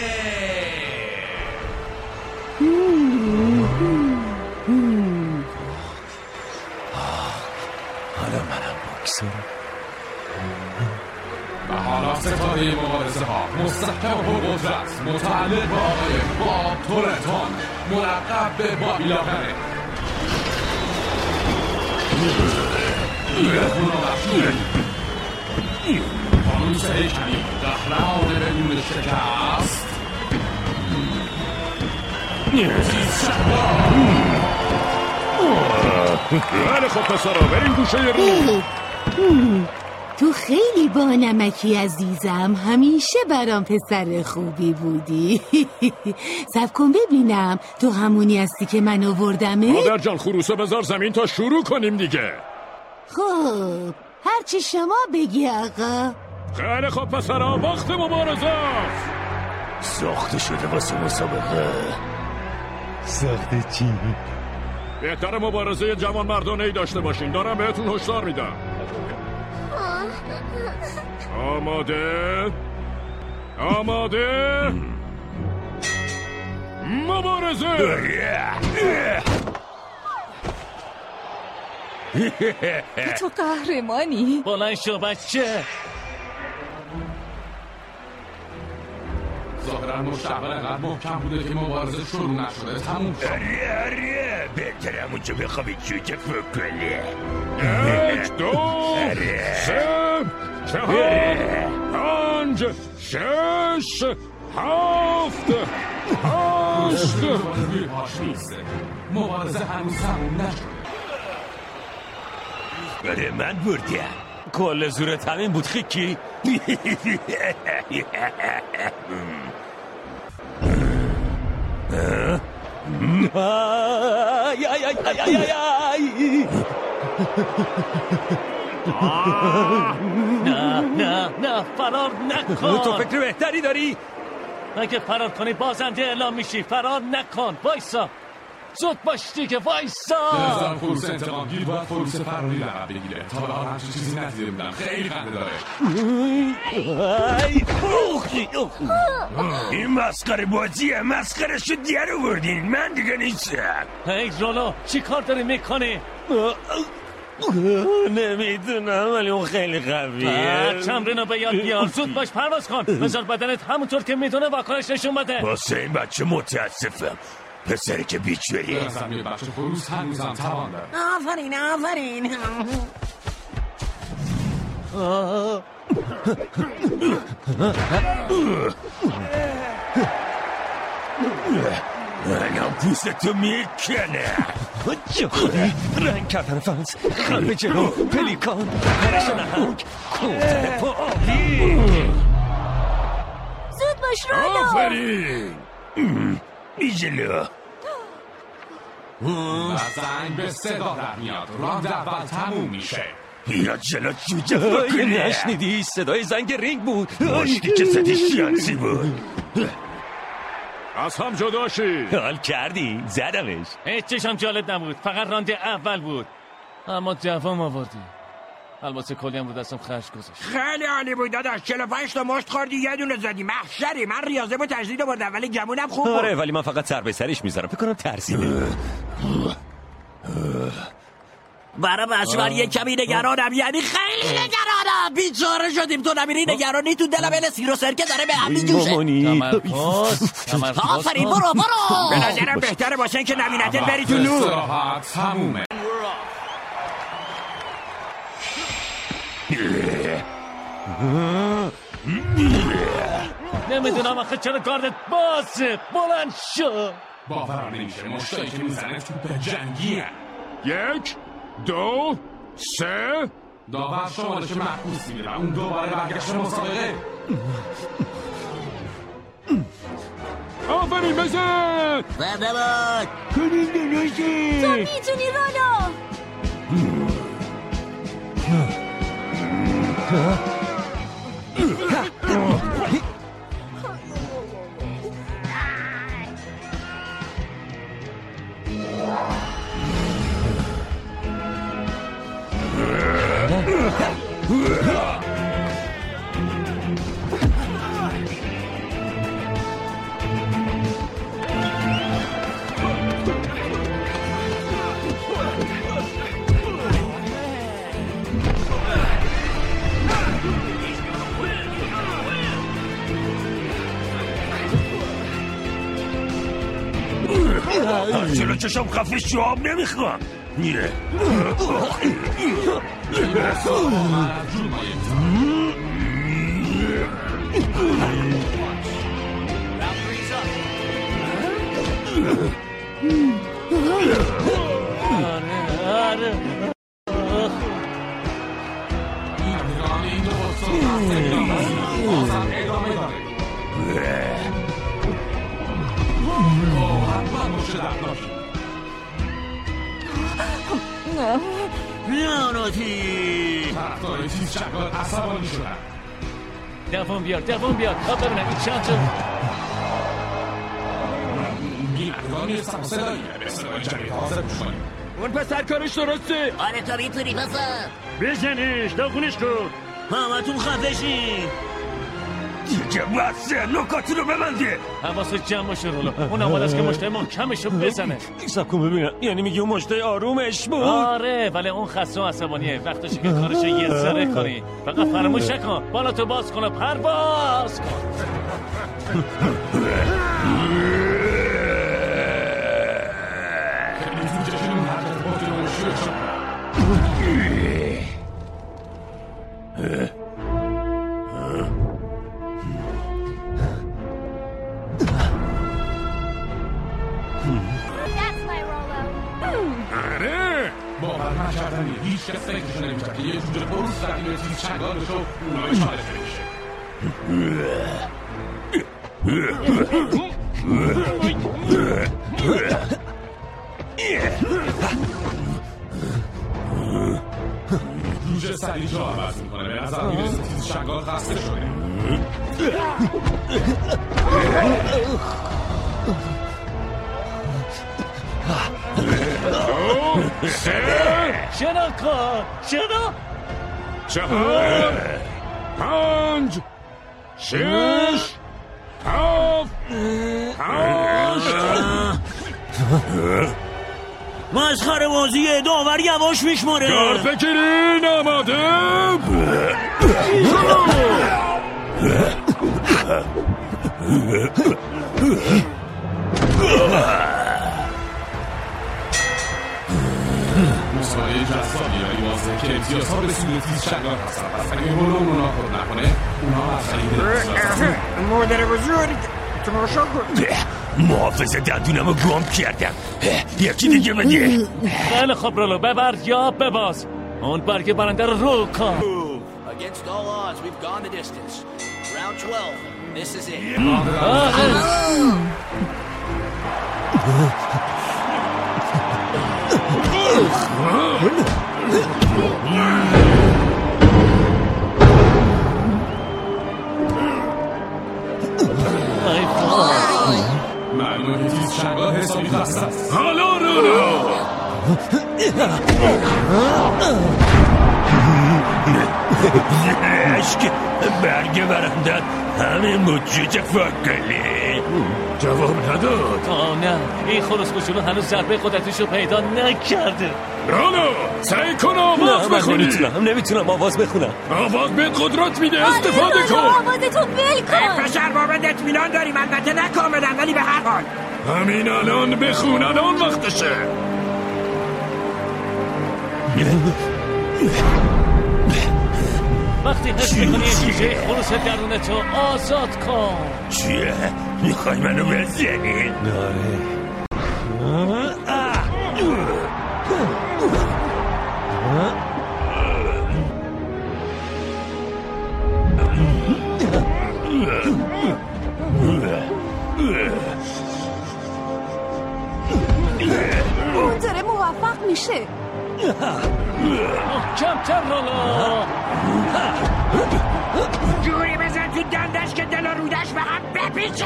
Speaker 14: حالا منم بکسورم.
Speaker 11: و حالا ستاره مبارزه ها مستحکم و قدرت متعلق به آقای باب تورنتون ملقب به بابی لاغره. ایرخون و وحشی فانوس هیکلی قهرمان بدون شکست عزیز شهبان.
Speaker 3: بله خب پسرا بریم گوشه رو.
Speaker 16: تو خیلی با نمکی عزیزم، همیشه برام پسر خوبی بودی. صبر کن ببینم تو همونی هستی که من آوردمه.
Speaker 3: مادر جان خروسو بذار زمین تا شروع کنیم دیگه.
Speaker 16: خب هرچی شما بگی آقا.
Speaker 3: خیلی خب پسرا وقت مبارزه است.
Speaker 14: ساخته شده واسه مسابقه. ساخته چی؟
Speaker 3: بهتر مبارزه جوان مردانه ای داشته باشین. دارم بهتون هشدار میدم. آماده؟ آماده؟ مبارزه!
Speaker 5: تو قهرمانی.
Speaker 21: بلند شو بچه.
Speaker 11: ظاهرا مشتقل انقدر محکم بوده که مبارزه شروع نشده تموم شد.
Speaker 19: آره آره بهتر همونجا بخوابی چوچه فکله.
Speaker 3: یک دو سه چهار پنج شش هفت هشت.
Speaker 11: روی پاش نیسته. مبارزه هنوز تموم نشده.
Speaker 19: بره من بردیم.
Speaker 14: کل زورت همین بود خیکی. آی آی آی آی آی آی.
Speaker 21: نه نه نه فرار نکن.
Speaker 14: تو فکر بهتری داری؟
Speaker 21: اگه فرار کنی بازنده اعلام میشی. فرار نکن. وایسا. زود باش دیگه وایسا.
Speaker 11: نظام خروس انتقام گیر باید خروس فراری لقب بگیره. تا به حال همچین چیزی ندیده بودم. خیلی خنده داره.
Speaker 19: این مسخره بازیه. مسخره شد دیگر آوردین. من دیگه نیستم.
Speaker 21: هی رولو چی کار داری میکنی؟
Speaker 14: نمیدونم ولی اون خیلی قویه.
Speaker 21: تمرین رو به یاد بیار. زود باش پرواز کن. بذار بدنت همونطور که میدونه واکنش نشون بده.
Speaker 19: واسه این بچه متاسفم. پسری که بیچوری.
Speaker 11: برسم یه بچه خروس هنوزم توان داره.
Speaker 10: آفرین آفرین.
Speaker 19: الان پوستتو میکنه.
Speaker 14: جهانی رنگ کردن فنس، قلب جلو، پلیکان، پرش نهنگ، کوتر پا آبی.
Speaker 1: زود باش رولو.
Speaker 19: آفرین. بی جلو.
Speaker 11: و زنگ به صدا در میاد. راند اول تموم میشه.
Speaker 19: یا جلو جوجه بکنه.
Speaker 14: نشنیدی صدای زنگ رینگ بود.
Speaker 19: مشتی که زدی شیانسی بود.
Speaker 3: از هم جدا شی.
Speaker 14: حال کردی؟ زدمش.
Speaker 21: هیچ چشم جالب نبود، فقط راند اول بود. اما دوام آوردی. البته کلی هم رو دستم خرج گذاشت.
Speaker 2: خیلی عالی بود داداش. چهل و پنج تا مشت خوردی یه دونه زدی. محشری. من ریاضه با تجدید بردم ولی گمونم خوب بود.
Speaker 14: آره ولی من فقط سر به سرش میذارم. فکر کنم ترسیده.
Speaker 10: برای بچه‌وار یه کمی نگرانم، یعنی خیلی نگرانم. بیچاره شدیم. تو نمیری نگرانی تو دلم ال سیر و سرکه داره به هم میجوشه.
Speaker 21: تمرکز تمرکز.
Speaker 10: آفرین برو برو.
Speaker 2: به نظرم بهتره واسه اینکه نبینتت بری تو نور.
Speaker 11: استراحت تمومه.
Speaker 21: نمیدونم آخه چرا گاردت بازه. بلند شو.
Speaker 11: باورم نمیشه مشتایی که میزنه توپ جنگی هن.
Speaker 3: یک دو سه.
Speaker 11: داور شمالش محبوس میگیرم. اون دوباره برگشت مسابقه.
Speaker 3: آفرین بزن.
Speaker 10: زنده باد.
Speaker 1: تو میتونی رولو.
Speaker 19: جلو چشم خفه شواب نمیخوام. نیره
Speaker 11: بیاناتی طرفدار تیز شنگال عصبانی شدن.
Speaker 21: دوام بیار دوام بیار. خب ببینم این چند تا
Speaker 11: بیانگاه میرسم صدایی به صدای جمعیت حاضر بشکنیم.
Speaker 2: اون پسر کارش درسته.
Speaker 10: آره تو میتونی پسر.
Speaker 21: بزنش داغونش کن.
Speaker 10: همتون خفه شین.
Speaker 19: دیگه بسه. نکاتی رو ببنده.
Speaker 21: حواست جمع باشه رولو. اون اول است که مشته محکمش رو بزنه.
Speaker 14: سب کن ببینم. یعنی میگی اون مشته آرومش بود؟
Speaker 21: آره ولی اون خسته و عصبانیه. وقتشه که کارشو یه ذره کنی. فقط فراموش نکن بالا تو باز کن و پرواز کن.
Speaker 11: باور نکردنی. هیچ کس فکرشو نمی‌کرد که یه جوجه قروس رقیب تیز چنگالش رو اونایی چالش نمیشه. جوجه سریع جا عوض میکنه. به نظر میرسه تیز چنگال خسته شده.
Speaker 21: چرا کن چرا
Speaker 3: چهار پنج شش هفت هشت
Speaker 17: مسخره بازیه. داور یواش میشماره.
Speaker 3: گارد بگیرین. آماده.
Speaker 11: مسابقه جذابی ولی واضحه که امتیازها به سوی تیز چنگال هستن. پس اگه هلو اونا خود نکنه اونا مسئله
Speaker 2: مادر بزرگ تماشا کن.
Speaker 19: محافظ دندونم رو گم کردم. یکی دیگه بده.
Speaker 21: خیلی خب رولو ببر یا بباز. اون برگ برنده رو رو کن.
Speaker 8: Against all odds, we've gone the distance. Round twelve. This is it.
Speaker 11: معلومه که تیز چنگال حسابی خسته است.
Speaker 3: حالا رولو.
Speaker 19: عشق برگ برندت همین بود چه فکلی.
Speaker 3: جواب نداد.
Speaker 21: آه نه این خروس کوچولو هنوز ضربه قدرتشو پیدا نکرده.
Speaker 3: رولو سعی کن آواز بخونی.
Speaker 14: نمیتونم نمیتونم آواز بخونم.
Speaker 3: آواز به قدرت میده. استفاده کن.
Speaker 1: آوازتو ول کن.
Speaker 2: پسر بابت اطمینان داریم البته نه کاملا ولی به هر حال.
Speaker 3: همین الان بخون. الان وقتشه.
Speaker 21: وقتی حس میکنی یه چیزه خروس درونتو آزاد کن.
Speaker 19: چیه؟ میخوای منو بزنی؟
Speaker 14: ناره.
Speaker 5: اون داره موفق میشه.
Speaker 21: کمتر رولو.
Speaker 2: جوری بزن تو دندش که دل و رودش به هم بپیچه.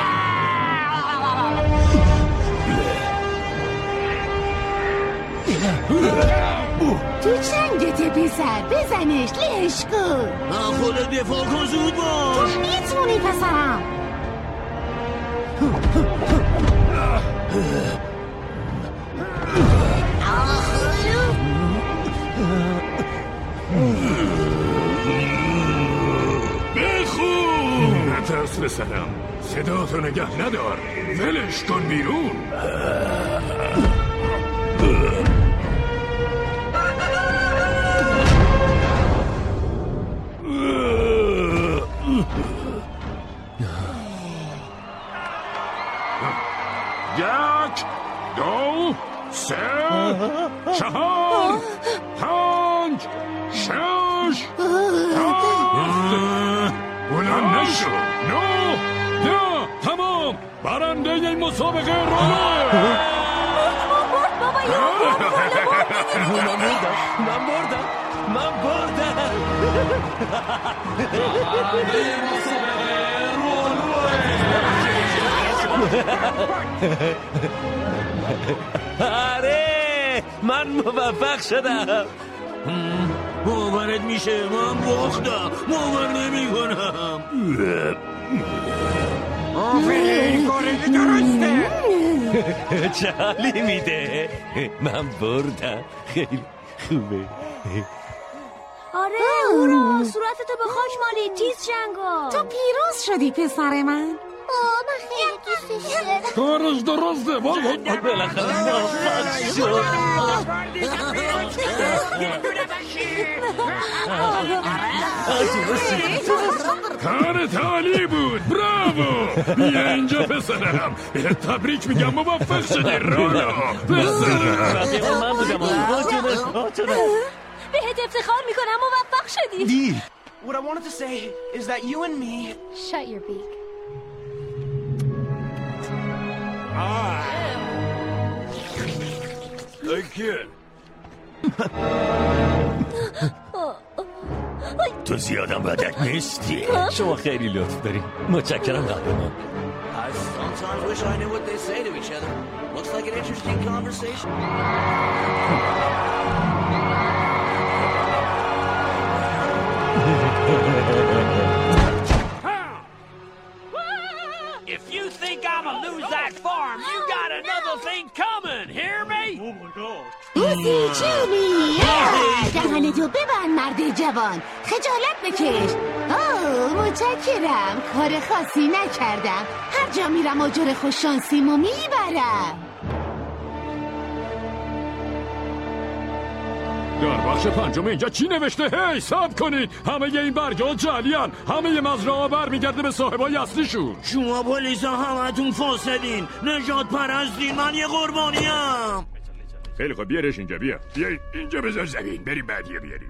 Speaker 16: تو چنگته پسر بزنش لهش کن.
Speaker 17: خودت دفاع کن زود باش.
Speaker 16: تو میتونی پسرم.
Speaker 3: بخون. نترس بسنم. صدا تو نگه ندار. ولش کن بیرون. یک دو سه چهار پنج شش هفت بلند نشو نه ده تمام برنده این مسابقه رولو.
Speaker 1: بابا
Speaker 14: من بردم من بردم من بردم.
Speaker 11: برنده مسابقه
Speaker 14: آره من موفق شدم.
Speaker 17: باورت میشه من باختم. باور نمی کنم.
Speaker 2: آفرین کارت درسته.
Speaker 14: چه حالی میده. من بردم. خیلی خوبه.
Speaker 1: آره هورا صورتتو به خاک مالی تیز چنگال.
Speaker 16: تو پیروز شدی پسر من.
Speaker 1: آه من خیلی دوستش دارم.
Speaker 3: کارش درسته.
Speaker 21: بالاخره موفق شد.
Speaker 3: کارت عالی بود. براوو. بیا اینجا پسرم. بهت تبریک میگم. موفق شدی رولو. پسرم
Speaker 21: من بودم.
Speaker 1: بهت افتخار میکنم موفق شدی.
Speaker 14: دی
Speaker 7: What I wanted to say is that you and me...
Speaker 1: Shut your beak.
Speaker 19: Hey kid. تو زیادم بدت نیستی.
Speaker 14: شما خیلی لطف داری. متشکرم قهرمان.
Speaker 8: I sometimes wish I knew what they say to each other. Looks like an interesting conversation. If you think I'ma lose that farm, you got another thing coming. Hear me?
Speaker 10: بوزی جونی دهنتو ببند مرد جوان، خجالت بکش. آه متشکرم، کار خاصی نکردم، هر جا میرم آجر خوششانسیمو میبرم.
Speaker 3: در بخش پنجم اینجا چی نوشته؟ هی صبر کنید، همه این برگا جعلیان، همه مزرعه برمیگرده به صاحبای اصلیشون.
Speaker 17: شما پلیسا همتون فاسدین، نجات پرستین، من یه قربانیم.
Speaker 3: خیلی خوب بیارش اینجا، بیا بیا اینجا بذار زمین، بریم بعدیه بیاریم.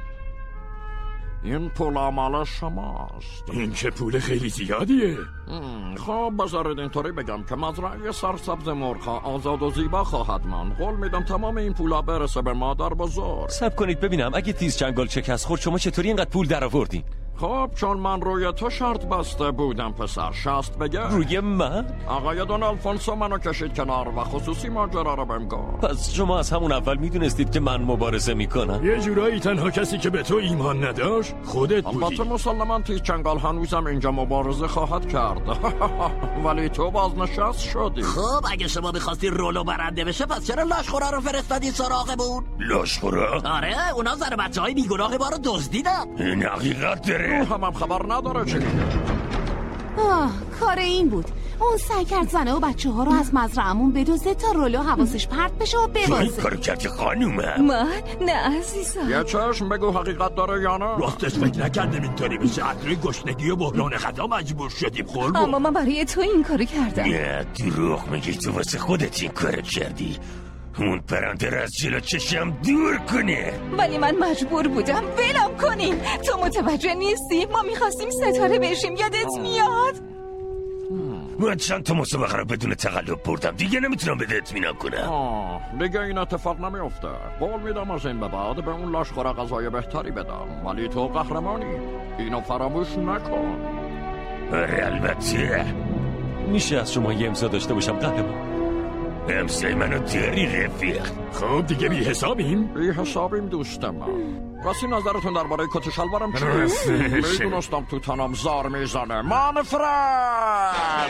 Speaker 2: این پول مال شماست.
Speaker 3: این چه پول خیلی زیادیه.
Speaker 2: خب بذارید اینطوری بگم که مزرعه سرسبز مرغ‌ها آزاد و زیبا خواهد ماند. قول میدم تمام این پولا برسه به مادر بزرگ.
Speaker 14: صبر کنید ببینم، اگه تیز چنگال شکست خورد شما چطوری اینقدر پول درآوردین؟
Speaker 2: خب چون من روی تو شرط بسته بودم پسر، شست بگه.
Speaker 14: روی من؟
Speaker 2: آقای دون آلفونسو منو کشید کنار و خصوصی ماجرا رو بهم گفت.
Speaker 14: پس شما از همون اول میدونستید که من مبارزه میکنم؟
Speaker 3: یه جورایی تنها کسی که به تو ایمان نداشت خودت بودی.
Speaker 2: البته مسلماً تیز چنگال هنوزم اینجا مبارزه خواهد کرد. ولی تو بازنشست شدی.
Speaker 10: خب اگه شما می‌خواستی رولو برنده بشه پس چرا لاشخورا رو فرستادی سراغمون؟
Speaker 19: لاشخورا؟
Speaker 10: آره اونا زن بچه‌های بیگناه ما رو دزدیدن.
Speaker 19: این حقیقت داره.
Speaker 2: هم هم خبر نداره چی؟
Speaker 5: آه کار این بود. اون سعی کرد زنه و بچه ها رو از مزرعمون بدوزه تا رولو حواسش پرت بشه و ببازه.
Speaker 19: تو این کارو کردی خانومه؟
Speaker 5: من؟ نه عزیزم.
Speaker 2: یه چشم بگو حقیقت داره یا نه؟
Speaker 19: راستش فکر نکردم اینطوری بشه. از روی گشنگی و بحران غذا مجبور شدیم خوربون.
Speaker 5: اما من برای تو این کارو کردم.
Speaker 19: نه دروغ میگی، تو واسه خودت این کارو کردی. اون پرنده رو از جلو چشم دور کنه.
Speaker 5: ولی من مجبور بودم. ولم کنین. تو متوجه نیستی؟ ما میخواستیم ستاره بشیم، یادت میاد؟
Speaker 19: من چند تا مسابقه رو بدون تقلب بردم، دیگه نمیتونم بده اطمینان کنم.
Speaker 2: آه دیگه این اتفاق نمیفته. قول میدم از این به بعد به اون لاشخور غذای بهتری بدم، ولی تو قهرمانی، اینو فراموش نکن.
Speaker 19: آره البته.
Speaker 14: میشه از شما یه امضا داشته باشم قهرمان؟
Speaker 19: امضای منو داری رفیق.
Speaker 3: خب دیگه بی حسابیم؟
Speaker 2: بی حسابیم دوست من. راستی نظرتون درباره کت شلوارم چیه؟ میدونستم تو تنم زار میزنه. منفرد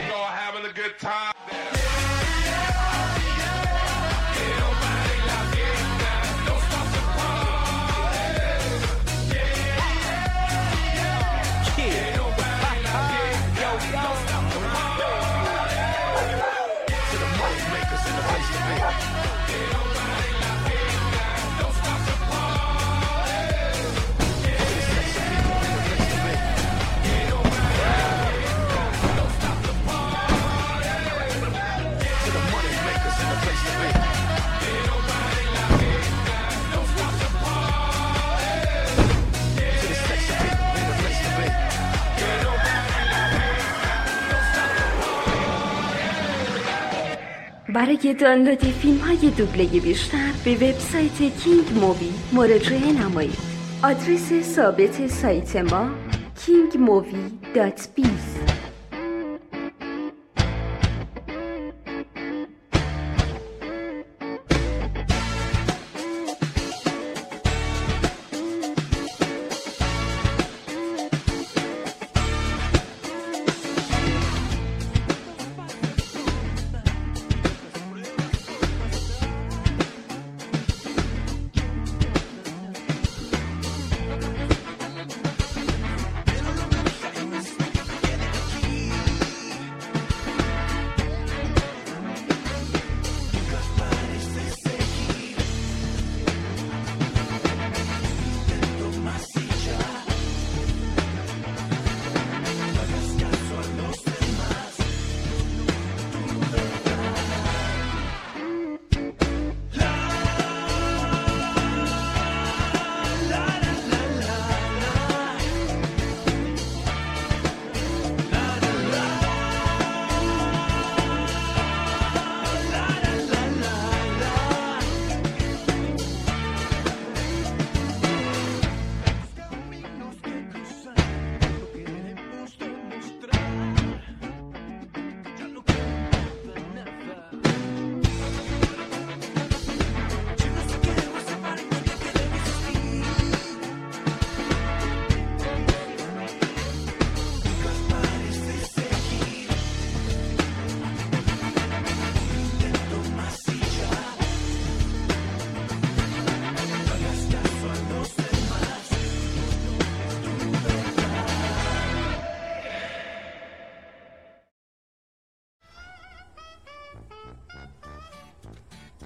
Speaker 9: برای دانلود فیلم های دوبله بیشتر به وبسایت کینگ مووی مراجعه نمایید. آدرس ثابت سایت ما کینگ مووی دات بیز.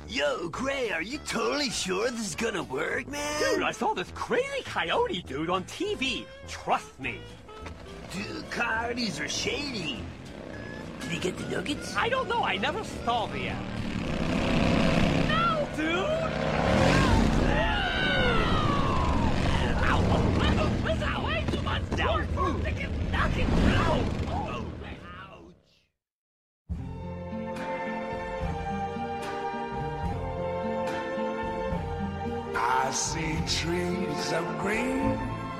Speaker 18: Yo, Gray, are you totally sure this is gonna work, man?
Speaker 15: Dude, I saw this crazy coyote dude on T V. Trust me.
Speaker 18: Dude, coyotes are shady. Did he get the nuggets?
Speaker 15: I don't know. I never saw the end. No, dude!
Speaker 20: I see trees of green,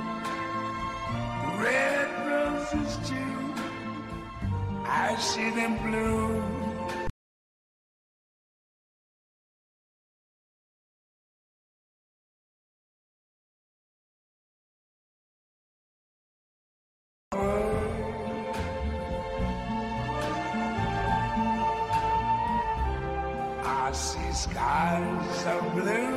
Speaker 20: red roses too. I see them blue. I see skies of blue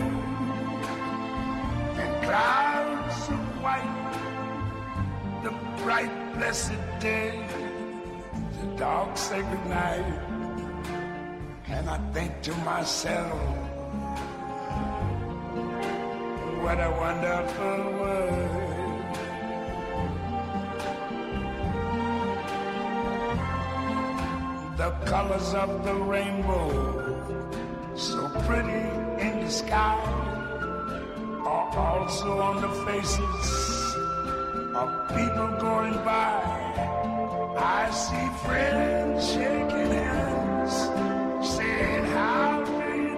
Speaker 20: and clouds of white, the bright blessed day, the dark sacred night, and I think to myself, what a wonderful world. The colors of the rainbow, so pretty in the sky, are also on the faces of people going by. I see friends shaking hands, saying, how do you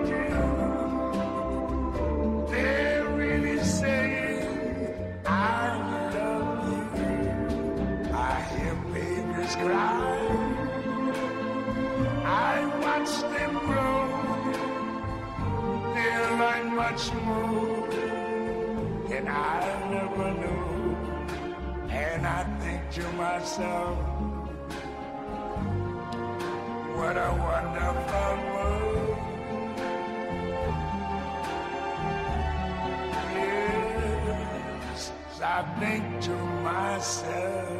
Speaker 20: do? They're really saying, I love you. I hear babies cry, I watch them grow. They'll learn much more than I never knew. And I think to myself, what a wonderful world. Yes, I think to myself,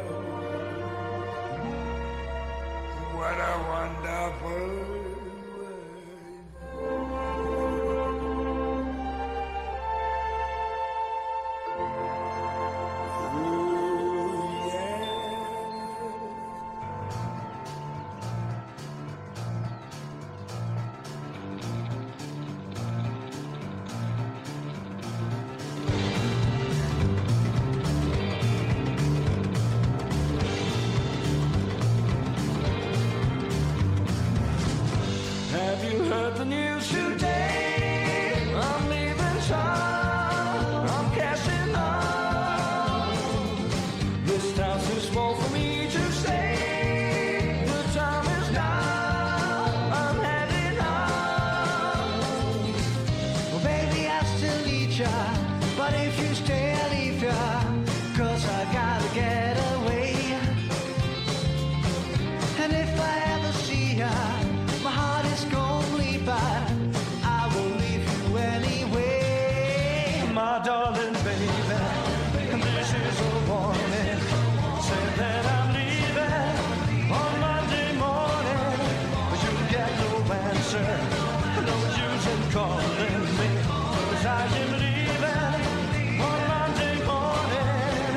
Speaker 20: what a wonderful world.
Speaker 18: Have you heard the news today? I'm leaving town, I'm cashing out. This town's too small for me to stay. The time is now, I'm heading out.
Speaker 22: Well, baby, I still need ya, but if you stay, I'll leave ya, 'cause I gotta get away. And if I ever see ya, my heart is gonna bleed, but I will leave you anyway. My darling baby, this is a warning. Say that I'm leaving on Monday morning, but you get no answer, no use in calling me, 'cause I am leaving on Monday morning.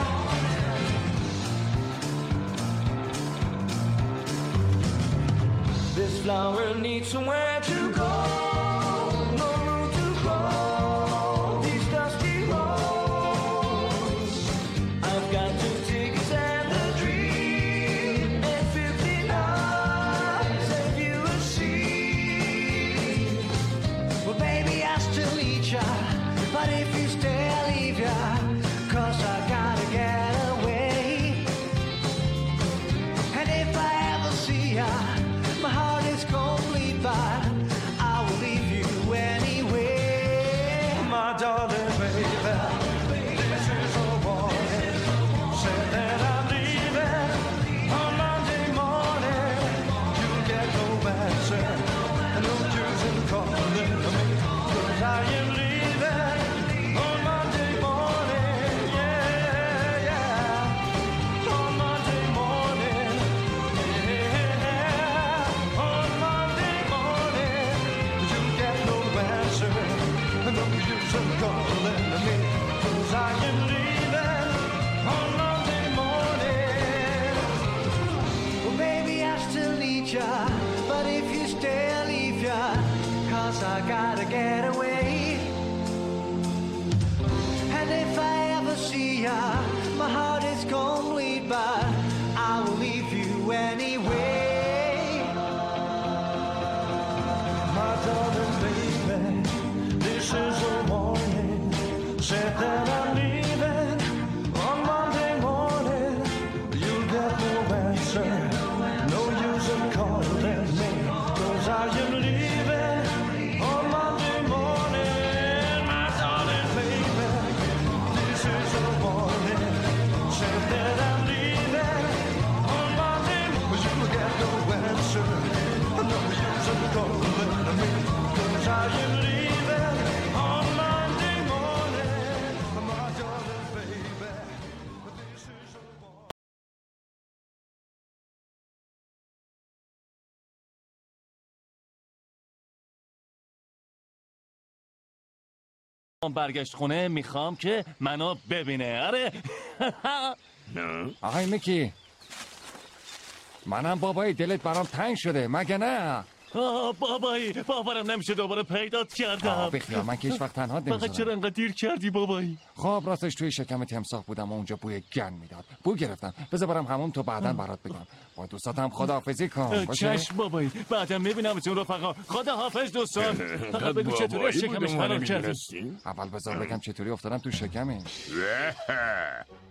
Speaker 18: This flower needs somewhere to go, no room to grow these dusty roads. I've got two tickets and a dream, and fifty-nine save you a seat.
Speaker 22: Well, baby, I still need ya, but if you stay, I'll leave ya, 'cause I gotta get away. And if I ever see ya, my heart is gonna bleed, but I will leave 'cause I gotta get away. And if I ever see ya, my heart is gonna bleed, but I will leave you anyway. My darling baby, this is a warning. Said that I'm leaving on Monday morning. You'll get no answer, no use in calling me, 'cause I am leaving on Monday morning. My darling baby, this is a warning. Said that I'm leaving on Monday, but you'll get no answer, no use in calling me, 'cause I am leaving on Monday morning. My darling baby, this is a warning.
Speaker 21: برگشت خونه میخوام که منو ببینه. آره
Speaker 3: نه
Speaker 13: آقای میکی، منم بابایی دلت برام تنگ شده مگه نه؟
Speaker 21: آه بابایی، باورم نمیشه دوباره پیدات کردم.
Speaker 13: آه بخیال، من که هیچ وقت تنها
Speaker 21: فقط
Speaker 13: نمیذارم.
Speaker 21: چرا انقدر دیر کردی بابایی؟
Speaker 13: خب راستش توی شکم تمساح بودم و اونجا بوی گن میداد. بو گرفتم. بذار برم همون تو بعداً برات بگم. با دوستاتم خداحافظی کن. باشه؟
Speaker 21: چشم بابایی، بعدم میبینمتون رفقا. خدا حافظ دوستان. فقط بگو چطوری از شکمش فرار کردی.
Speaker 13: اول بذار بگم چطوری افتادم تو شکمش.